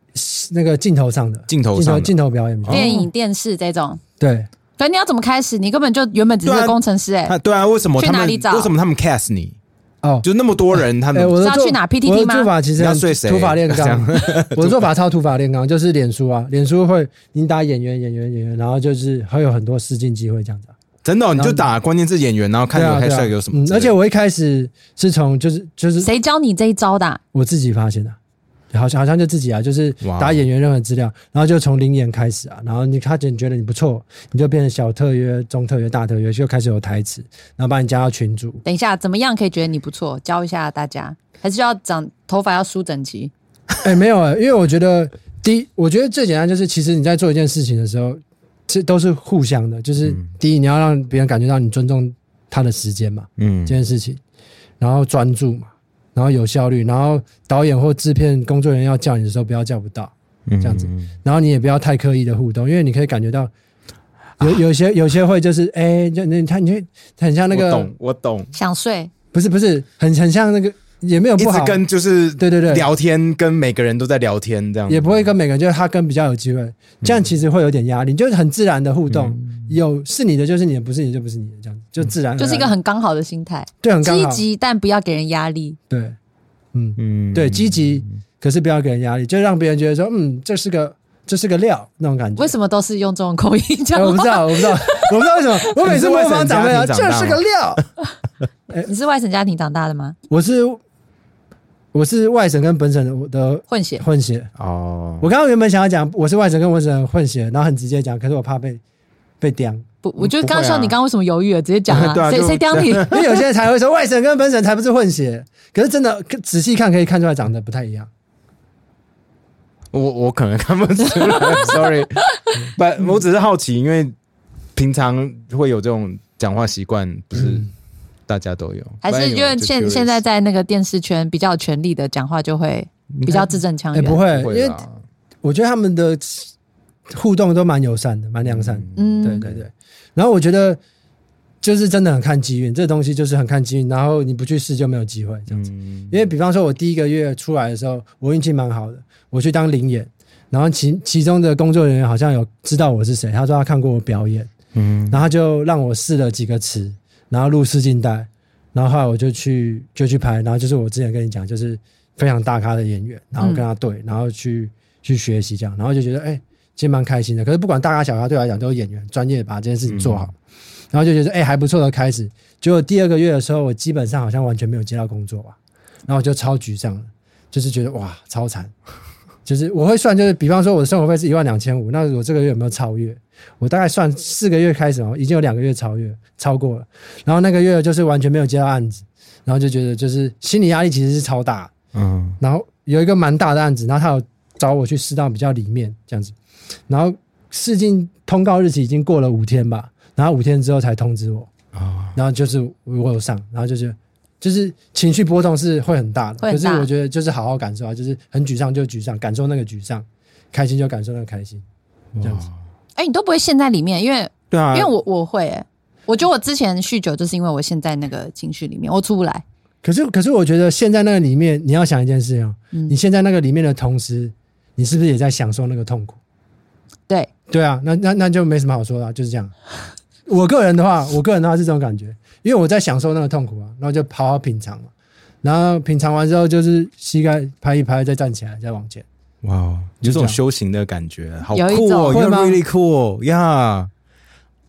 那个镜头上的镜头上的镜头表演， 电影、电视这种。 对。 可你要怎么开始？你根本就原本只是个工程师哎、欸。 对啊，为什么他们去哪里找？ 为什么他们 cast 你？ 哦， 就那么多人，他们、 欸、我是要去哪 P T T 吗？ 我的做法其实要睡谁？ 土法炼钢。我的做法超土法炼钢，就是脸书啊，脸书会你打演员、演员、演员，然后就是会有很多试镜机会这样子、啊。 真的、哦，你就打关键字演员，然后看有太帅有什么、啊啊嗯。而且我一开始是从就是就是谁教你这一招的、啊？ 我自己发现的、啊。好像好像就自己啊，就是打演员任何资料，然后就从零演开始啊，然后你他觉得你不错，你就变成小特约、中特约、大特约，就开始有台词，然后把你加到群组。 等一下，怎么样可以觉得你不错？教一下大家，还是要长头发要梳整齐？ 哎、欸，没有、欸，因为我觉得第一，我觉得最简单就是，其实你在做一件事情的时候，这都是互相的，就是第一，你要让别人感觉到你尊重他的时间嘛，嗯，这件事情，然后专注嘛。然后有效率，然后导演或制片工作人员要叫你的时候不要叫不到，这样子。然后你也不要太刻意的互动，因为你可以感觉到有有些有些会就是哎、欸，就你他你会很像那个， 我懂我懂， 想睡不是不是很很像那个也没有不好， 一直跟就是对对对聊天，跟每个人都在聊天这样， 也不会跟每个人，就是他跟比较有机会，这样其实会有点压力，就是很自然的互动，嗯、有是你的就是你的，不是你的就不是你的，这样就自然而然， 就是一个很刚好的心态， 对，很刚好， 积极但不要给人压力， 对。嗯嗯，对，积极，可是不要给人压力，就让别人觉得说，嗯，这是个这是个料那种感觉。 为什么都是用这种口音讲、欸？ 我不知道，我不知道，我不知道为什么。我每次模仿长辈啊，这是个料。 欸、你是外省家庭长大的吗？ 我是，我是外省跟本省的混血， 混血哦。 我刚刚原本想要讲我是外省跟本省混血，然后很直接讲，可是我怕被被刁。 不，我就刚刚说你刚刚为什么犹豫了，直接讲啊，谁谁刁你？ 因为有些人才会说外省跟本省才不是混血，可是真的仔细看可以看出来长得不太一样。 我我可能看不出来 ，sorry， 不，我只是好奇，因为平常会有这种讲话习惯，不是大家都有， 还是因为现现在在那个电视圈比较有权力的讲话就会比较字正腔圆？ 欸、不会，因为我觉得他们的互动都蛮友善的，蛮良善的。嗯，对对对。然后我觉得就是真的很看机运，这东西就是很看机运，然后你不去试就没有机会这样子。嗯、因为比方说我第一个月出来的时候，我运气蛮好的，我去当临演，然后其其中的工作人员好像有知道我是谁，他说他看过我表演，嗯，然后他就让我试了几个词，然后录试镜带，然后后来我就去就去拍，然后就是我之前跟你讲，就是非常大咖的演员，然后跟他对，然后去去学习这样，然后就觉得哎。欸其实蛮开心的，可是不管大咖小咖，对我来讲都是演员，专业把这件事情做好，嗯、然后就觉得哎、欸、还不错的开始。结果第二个月的时候，我基本上好像完全没有接到工作吧，然后我就超沮丧了，就是觉得哇超惨，就是我会算，就是比方说我的生活费是一万两千五，那我这个月有没有超越？我大概算四个月开始哦，已经有两个月超越超过了，然后那个月就是完全没有接到案子，然后就觉得就是心理压力其实是超大，嗯，然后有一个蛮大的案子，然后他有找我去试到比较里面这样子。然后试镜通告日期已经过了五天吧，然后五天之后才通知我，哦、然后就是我有上，然后就是就是情绪波动是会很大的，可是我觉得就是好好感受啊，就是很沮丧就沮丧，感受那个沮丧，开心就感受那个开心，这样子。 哎、欸，你都不会陷在里面，因为对啊，因为我我会、欸，我觉得我之前酗酒就是因为我陷在那个情绪里面，我出不来。 可是可是我觉得陷在那个里面，你要想一件事情、嗯，你陷在那个里面的同时，你是不是也在享受那个痛苦？ 对对啊，那那那就没什么好说的、啊，就是这样。我个人的话，我个人的话是这种感觉，因为我在享受那个痛苦啊，然后就好好品尝嘛，然后品尝完之后就是膝盖拍一拍，再站起来，再往前。 哇、wow, ，有种修行的感觉，好酷哦 ，You're really cool， 呀、yeah ！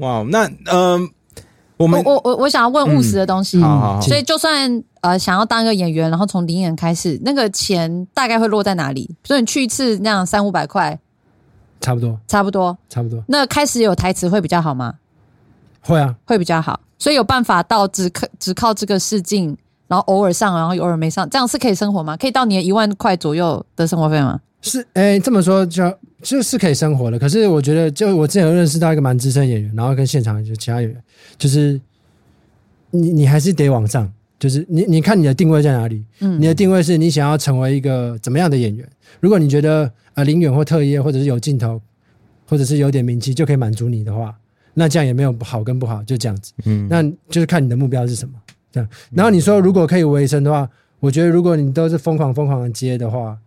哇，那嗯、呃，我们我我我想要问务实的东西， 嗯、好好好， 所以就算呃想要当一个演员，然后从零演开始，那个钱大概会落在哪里？所以你去一次那样三五百块。 差不多， 差不多， 差不多。 那开始有台词会比较好吗？ 会啊， 会比较好。所以有办法到只靠只靠这个试镜，然后偶尔上，然后偶尔没上，这样是可以生活吗？可以到你的一万块左右的生活费吗？ 是，哎、欸，这么说就就是可以生活的。可是我觉得，就我之前有认识到一个蛮资深演员，然后跟现场就其他演员，就是你你还是得往上，就是你你看你的定位在哪里？嗯，你的定位是你想要成为一个怎么样的演员？如果你觉得呃，零元或特业，或者是有镜头，或者是有点名气，就可以满足你的话，那这样也没有好跟不好，就这样子。嗯，那就是看你的目标是什么，这样。然后你说如果可以维生的话，我觉得如果你都是疯狂疯狂的接的话，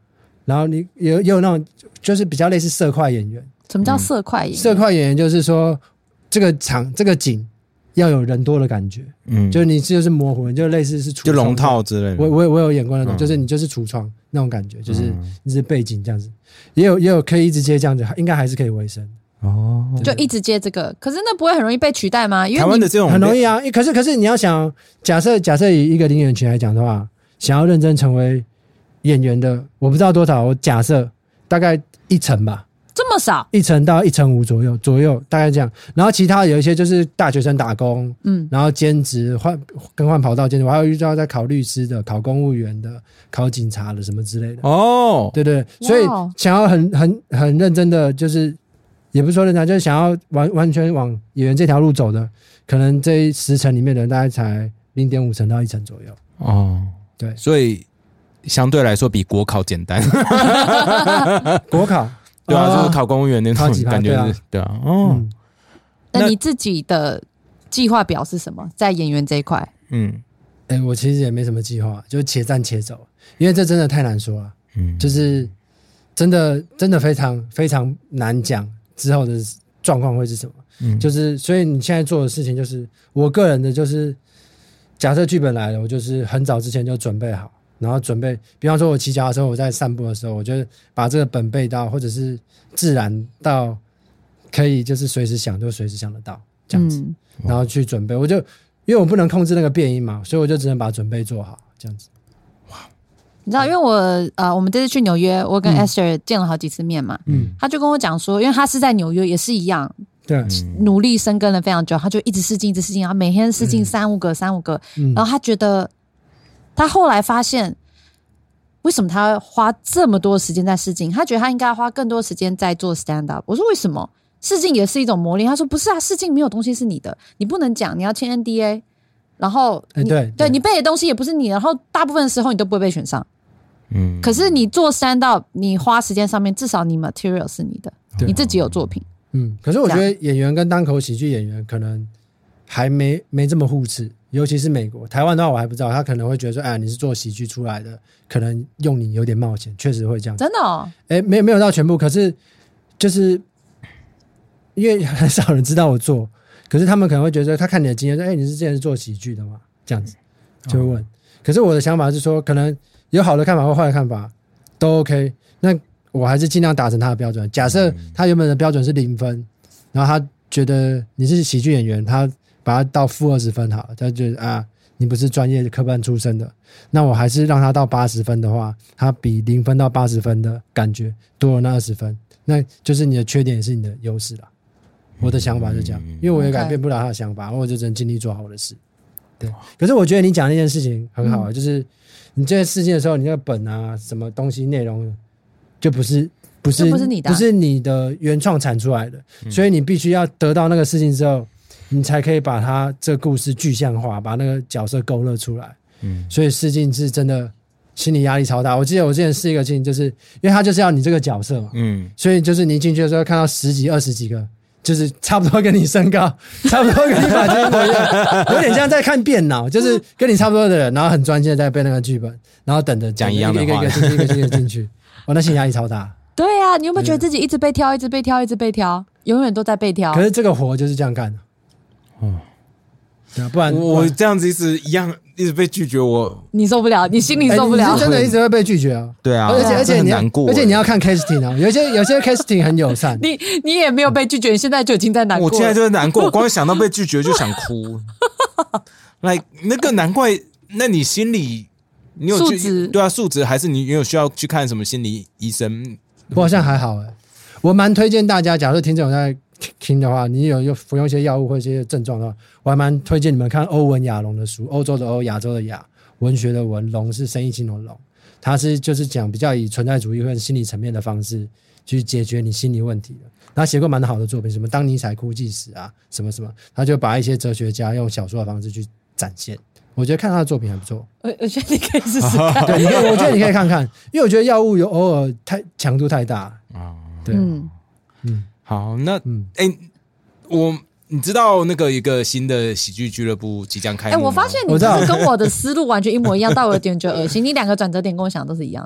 然后你有也有那种就是比较类似色块演员。 什么叫色块演员？ 色块演员就是说这个场这个景要有人多的感觉，嗯，就是你就是模糊，就类似是橱窗就龙套之类的。 我我我有演过那种，嗯、就是你就是橱窗那种感觉，就是你是背景这样子，也有也有可以一直接这样子，应该还是可以维生。 哦， 就一直接这个，可是那不会很容易被取代吗？因为台湾的这种很容易啊，可是可是你要想，假设假设以一个零演群来讲的话，想要认真成为演员的，我不知道多少，我假设大概一成吧。 这么少， 一成到一成五左右，左右大概这样。然后其他有一些就是大学生打工，嗯，然后兼职换更换跑道兼职，我还有遇到在考律师的、考公务员的、考警察的什么之类的。哦，对对，所以想要很很很认真的，就是也不是说认真，就是想要完完全往演员这条路走的，可能这十成里面的人大概才零点五成到一成左右。哦，对， 所以相对来说比国考简单。 国考。 对啊，就是考公务员那种感觉是，对 啊, 对啊，哦、嗯。 那你自己的计划表是什么？在演员这一块？ 嗯，哎、欸，我其实也没什么计划，就是且战且走，因为这真的太难说了。嗯，就是真的真的非常非常难讲之后的状况会是什么。嗯，就是所以你现在做的事情，就是我个人的，就是假设剧本来了，我就是很早之前就准备好。然后准备，比方说我骑脚踏车，我在散步的时候，我就把这个本背到，或者是自然到可以就是随时想就随时想得到这样子，嗯、然后去准备。我就因为我不能控制那个变音嘛，所以我就只能把准备做好这样子。 哇，你知道，因为我呃，我们这次去纽约，我跟 Esther 见了好几次面嘛，嗯，他就跟我讲说，因为他是在纽约也是一样。 对， 努力深耕了非常久，他就一直试镜，一直试镜，然后每天试镜三五个、嗯、三五个，嗯、然后他觉得。他后来发现，为什么他要花这么多时间在试镜？他觉得他应该花更多时间在做 stand up。我说为什么？试镜也是一种磨练。他说不是啊，试镜没有东西是你的，你不能讲，你要签 N D A， 然后你、 欸、对, 对, 对你背的东西也不是你的，然后大部分的时候你都不会被选上。嗯，可是你做 stand up， 你花时间上面，至少你 material 是你的，你自己有作品。 嗯，可是我觉得演员跟单口喜剧演员可能还没没这么互斥。尤其是美国，台湾的话我还不知道，他可能会觉得说，哎，你是做喜剧出来的，可能用你有点冒险，确实会这样子。 真的哦？ 哎，没没有到全部，可是就是因为很少人知道我做，可是他们可能会觉得他看你的经验说，哎，你是之前是做喜剧的吗？这样子就会问。哦、可是我的想法是说，可能有好的看法或坏的看法都 OK， 那我还是尽量达成他的标准。假设他原本的标准是零分，然后他觉得你是喜剧演员，他把它到负二十分好了，他觉得啊，你不是专业科班出身的，那我还是让他到八十分的话，他比零分到八十分的感觉多了那二十分，那就是你的缺点也是你的优势啦。我的想法是这样，因为我也改变不了他的想法，我就只能尽力做好我的事。对，可是我觉得你讲那件事情很好、嗯、就是你这些事情的时候，你那个本啊，什么东西内容就不是不是不是你的、啊， 不是你的原创产出来的、嗯，所以你必须要得到那个事情之后。你才可以把它这个故事具象化，把那个角色勾勒出来。嗯，所以试镜是真的心理压力超大。我记得我之前试一个镜，就是因为他就是要你这个角色嘛，嗯，所以就是你进去的时候看到十几、二十几个，就是差不多跟你身高，差不多跟你发型一模一样，有点像在看电脑，就是跟你差不多的人，然后很专心的在背那个剧本，然后等着讲一样的话， 一个一个一个一个进去，哇，那心理压力超大。 对啊，你有没有觉得自己一直被挑，一直被挑，一直被挑，永远都在被挑？ 可是这个活就是这样干的。哦，对啊，不然我这样子一直一样一直被拒绝，我你受不了，你心里受不了， 欸、你是真的一直会被拒绝啊。 对啊， 而且而且你要而且你要看 casting 啊，有些有些 casting 很友善， 你你也没有被拒绝，你现在就已经在难过了。 我现在就是难过，我光想到被拒绝就想哭。like 那个难怪，那你心里你有素质对啊素质，还是你有需要去看什么心理医生？ 我好像还好哎、欸，我蛮推荐大家，假如听众在听的话，你有有服用一些药物或一些症状的话，我还蛮推荐你们看欧文亚龙的书，欧洲的欧，亚洲的亚，文学的文，龙是生意兴隆的龙，他是就是讲比较以存在主义或者心理层面的方式去解决你心理问题的。他写过蛮好的作品，什么当尼采哭泣时啊，什么什么，他就把一些哲学家用小说的方式去展现。我觉得看他的作品还不错， 我我觉得你可以试试看。 对，你可以，我觉得你可以看看，因为我觉得药物有偶尔太强度太大啊。对， 嗯嗯，好，那嗯，哎、欸，我你知道那个一个新的喜剧俱乐部即将开幕吗？ 哎、欸，我发现你就是跟我的思路完全一模一样，但我有点觉得恶心。你两个转折点跟我想的都是一样的。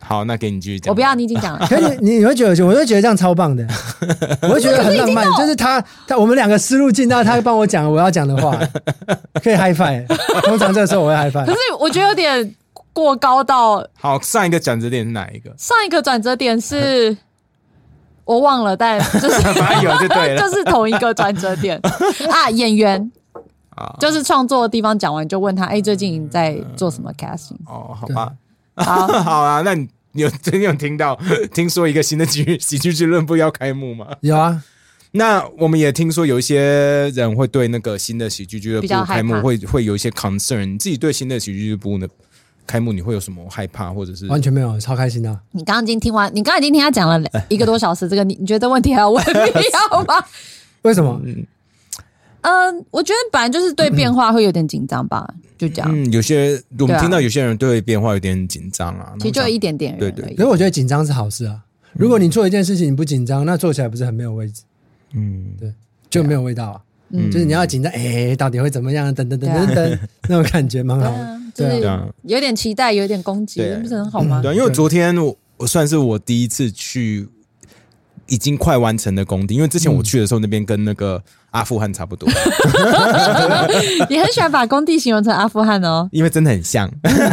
好，那给你继续讲。 我不要，你已经讲了。 可是你你会觉得，我会觉得这样超棒的，我会觉得很浪漫。就是他他我们两个思路进到他帮我讲我要讲的话，可以 high five。通常这个时候我会 high five。 可是我觉得有点过高到。 好，上一个转折点是哪一个？ 上一个转折点是我忘了，但就是反正有就对了， 就是同一个转折点啊，演员。就是创作的地方讲完就问他，哎、欸，最近你在做什么 casting？ 哦，好吧， 好， 好啊，那你有最近有听到听说一个新的喜剧喜剧俱乐部要开幕吗？ 有啊， 那我们也听说有一些人会对那个新的喜剧俱乐部开幕会会有一些 concern。你自己对新的喜剧俱乐部呢开幕你会有什么害怕或者是？ 完全没有，超开心的、啊。 你刚刚已经听完，你刚刚已经听他讲了一个多小时，这个你你觉得这问题还要问必要吗？ 为什么？ 嗯嗯，我觉得本来就是对变化会有点紧张吧，就这样。 嗯，有些我们听到有些人对变化有点紧张啊， 其实就一点点人而已。 对对。 可是我觉得紧张是好事啊。如果你做一件事情你不紧张，那做起来不是很没有位置？嗯，对，就没有味道啊。嗯，就是你要紧张，哎、欸，到底会怎么样？等等等等等，那种感觉蛮好的。 对啊，有点期待，有点攻击，不是很好吗？ 对，因为昨天我我算是我第一次去。已经快完成的工地，因为之前我去的时候，那边跟那个阿富汗差不多。 你很喜欢把工地形容成阿富汗哦， 因为真的很像。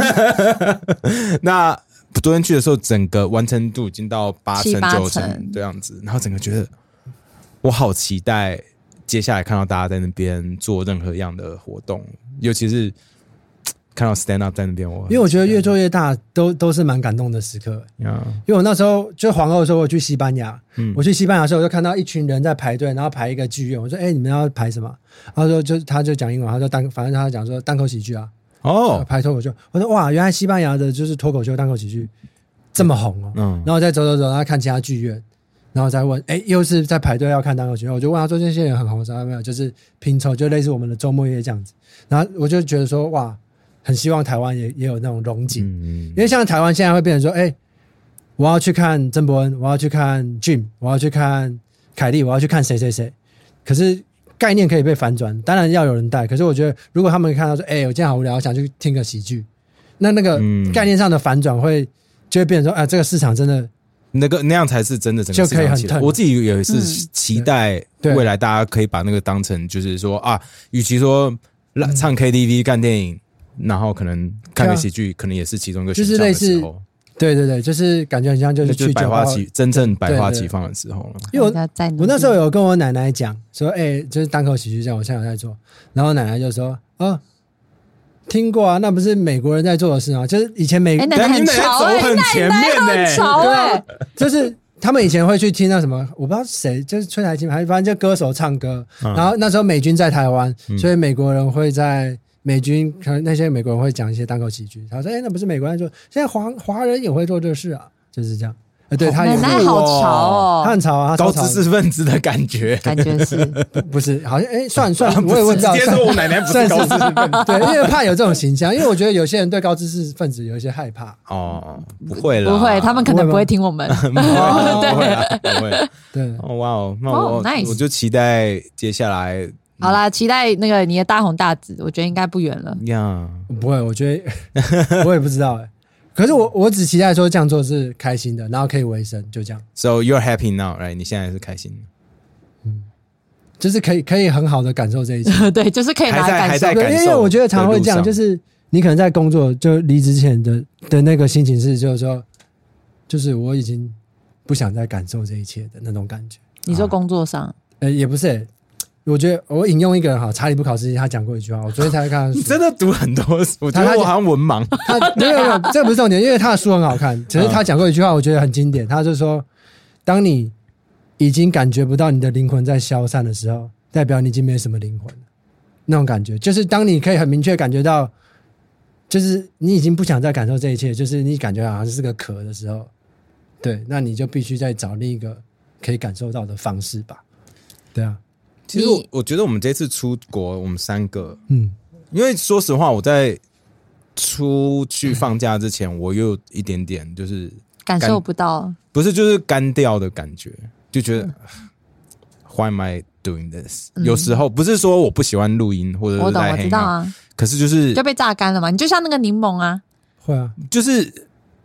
那昨天去的时候，整个完成度已经到八成九成这样子，然后整个觉得我好期待接下来看到大家在那边做任何样的活动，尤其是看到 stand up 在那边，我因为我觉得越做越大都都是蛮感动的时刻。Yeah. 因为我那时候就黄欧的时候，我去西班牙，嗯、我去西班牙的时候，我就看到一群人在排队，然后排一个剧院。我说：“哎、欸，你们要排什么？”他说：“就他就讲英文，他说单，反正他讲说单口喜剧啊。”哦，排脱口秀。我说：“哇，原来西班牙的就是脱口秀单口喜剧这么红哦。”嗯，然后再走走走，然后看其他剧院，然后再问：“哎、欸，又是在排队要看单口喜剧？”我就问他说：“这些人很红，知道没有？就是拼凑，就类似我们的周末夜这样子。”然后我就觉得说：“哇。”很希望台湾 也, 也有那种荣景、嗯，因为像台湾现在会变成说，哎、欸，我要去看曾伯恩，我要去看 Jim， 我要去看凯莉，我要去看谁谁谁。可是概念可以被反转，当然要有人带。可是我觉得，如果他们看到说，哎、欸，我今天好无聊，我想去听个喜剧，那那个概念上的反转会就会变成说，啊，这个市场真的那个那样才是真的整个市场起来。我自己也是期待未来大家可以把那个当成就是说啊，与其说唱 K T V 干电影。然后可能看个喜剧、啊，可能也是其中一个选项的时候。就是、 对对对，就是感觉很像就是去百花齐真正百花齐放的时候了。 因为我我那时候有跟我奶奶讲说，哎、欸，就是单口喜剧这样，我现在有在做。然后奶奶就说，哦，听过啊，那不是美国人在做的事吗？就是以前美， 哎、欸，奶奶很潮、欸， 很前面呢、欸， 潮哎、欸， 就是他们以前会去听那什么，我不知道谁，就是崔台金，还反正就歌手唱歌、嗯。然后那时候美军在台湾、嗯，所以美国人会在。美军可能那些美国人会讲一些单口喜剧，他说：“哎、欸，那不是美国人做，现在华华人也会做这事啊，就是这样。”呃，对他也奶奶好潮哦， 他很潮啊， 高知识分子的感觉， 感觉是不, 不是？好像哎、欸，算算，我也不知道。 直接说我奶奶不是高知识分子， 对，因为怕有这种形象，因为我觉得有些人对高知识分子有一些害怕。 哦，不会啦， 不会，他们可能不会听我们， 不会啦，不会。 对， 哦哇哦，那我、oh, nice. 我就期待接下来。 好啦，期待那个你的大红大紫，我觉得应该不远了。 呀、 yeah. ，不会，我觉得我也不知道哎、欸。可是我我只期待说这样做是开心的，然后可以维生，就这样。 So you're happy now, right？ 你现在是开心的， 嗯，就是可以可以很好的感受这一切。 对，就是可以拿来感受。 还在还在感受， 因为我觉得常会这样，就是你可能在工作就离职前的的那个心情是，就是说，就是我已经不想再感受这一切的那种感觉。 你说工作上？啊、 呃，也不是、欸。我觉得我引用一个人好，查理布考斯基他讲过一句话，我昨天才看。 你真的读很多书，我觉得我好像文盲。 他没有没有，这个不是重点，因为他的书很好看。只是他讲过一句话，我觉得很经典。他就说，当你已经感觉不到你的灵魂在消散的时候，代表你已经没什么灵魂了。那种感觉，就是当你可以很明确感觉到，就是你已经不想再感受这一切，就是你感觉好像是个壳的时候，对，那你就必须再找另一个可以感受到的方式吧。对啊。 其实 我, 我觉得我们这次出国，我们三个，嗯，因为说实话，我在出去放假之前，我有一点点就是感受不到， 不是就是干掉的感觉，就觉得、嗯、Why am I doing this？、嗯、有时候不是说我不喜欢录音或者是在 hang out， 我懂，我知道啊，可是就是就被榨干了嘛，你就像那个柠檬啊， 会啊， 就是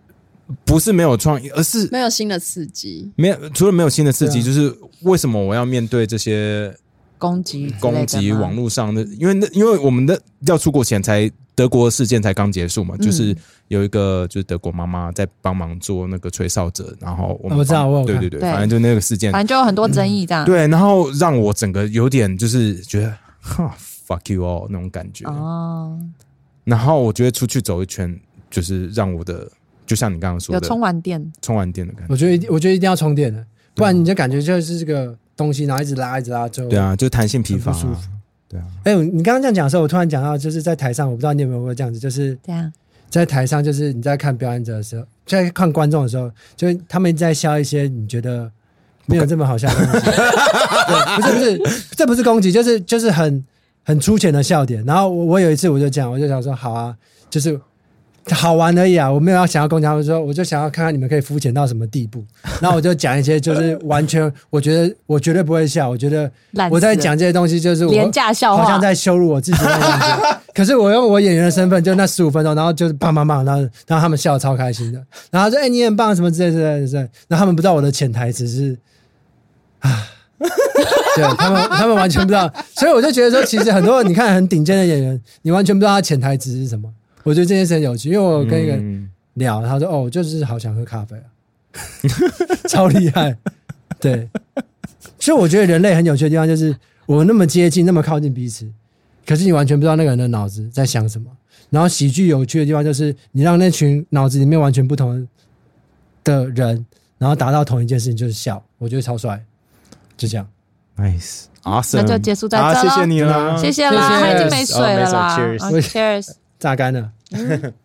不是没有创意，而是没有新的刺激。 没有，除了没有新的刺激，啊、就是为什么我要面对这些攻击、 攻击网络上的？因为那因为我们的要出国前才德国事件才刚结束嘛，嗯、就是有一个就是德国妈妈在帮忙做那个吹哨者，然后我们我知道，我有对对对，反正就那个事件， 反正就有很多争议这样、嗯。 对，然后让我整个有点就是觉得哈 fuck you all 那种感觉哦。然后我觉得出去走一圈，就是让我的。就像你刚刚说的， 有充完电， 充完电的感觉。 我觉得，我觉得一定要充电的，不然你就感觉就是这个东西，然后一直拉，一直拉，就对啊，就弹性疲乏、啊， 不舒服。 对啊。 哎、欸，你刚刚这样讲的时候，我突然讲到，就是在台上，我不知道你有没有过这样子，就是这样， 在台上，就是你在看表演者的时候，在看观众的时候，就是他们在笑一些你觉得没有这么好笑的东西。对，不是不是，这不是攻击，就是就是很很粗浅的笑点。然后我我有一次我就讲，我就想说，好啊，就是。好玩而已啊，我没有要想要攻击他们，说我就想要看看你们可以肤浅到什么地步。然后我就讲一些就是完全我觉得我绝对不会笑，我觉得我在讲这些东西就是我廉价笑话， 好像在羞辱我自己那样子。可是我用我演员的身份，就那十五分钟，然后就是棒棒棒，然后然后他们笑得超开心的，然后说哎、欸、你很棒什么之类之类之类。然后他们不知道我的潜台词是啊，对他们他们完全不知道，所以我就觉得说，其实很多你看很顶尖的演员，你完全不知道他潜台词是什么。我觉得这件事很有趣，因为我跟一个人聊，他说：“哦，我就是好想喝咖啡啊，超厉害。”对，所以我觉得人类很有趣的地方就是，我们那么接近，那么靠近彼此，可是你完全不知道那个人的脑子在想什么。然后喜剧有趣的地方就是，你让那群脑子里面完全不同的人，然后达到同一件事情，就是笑，我觉得超帅。就这样 ，nice， awesome， 那就结束在这了， 谢谢你啦， 谢谢啦，他已经没水了啦 ，Cheers， Cheers， 榨干了。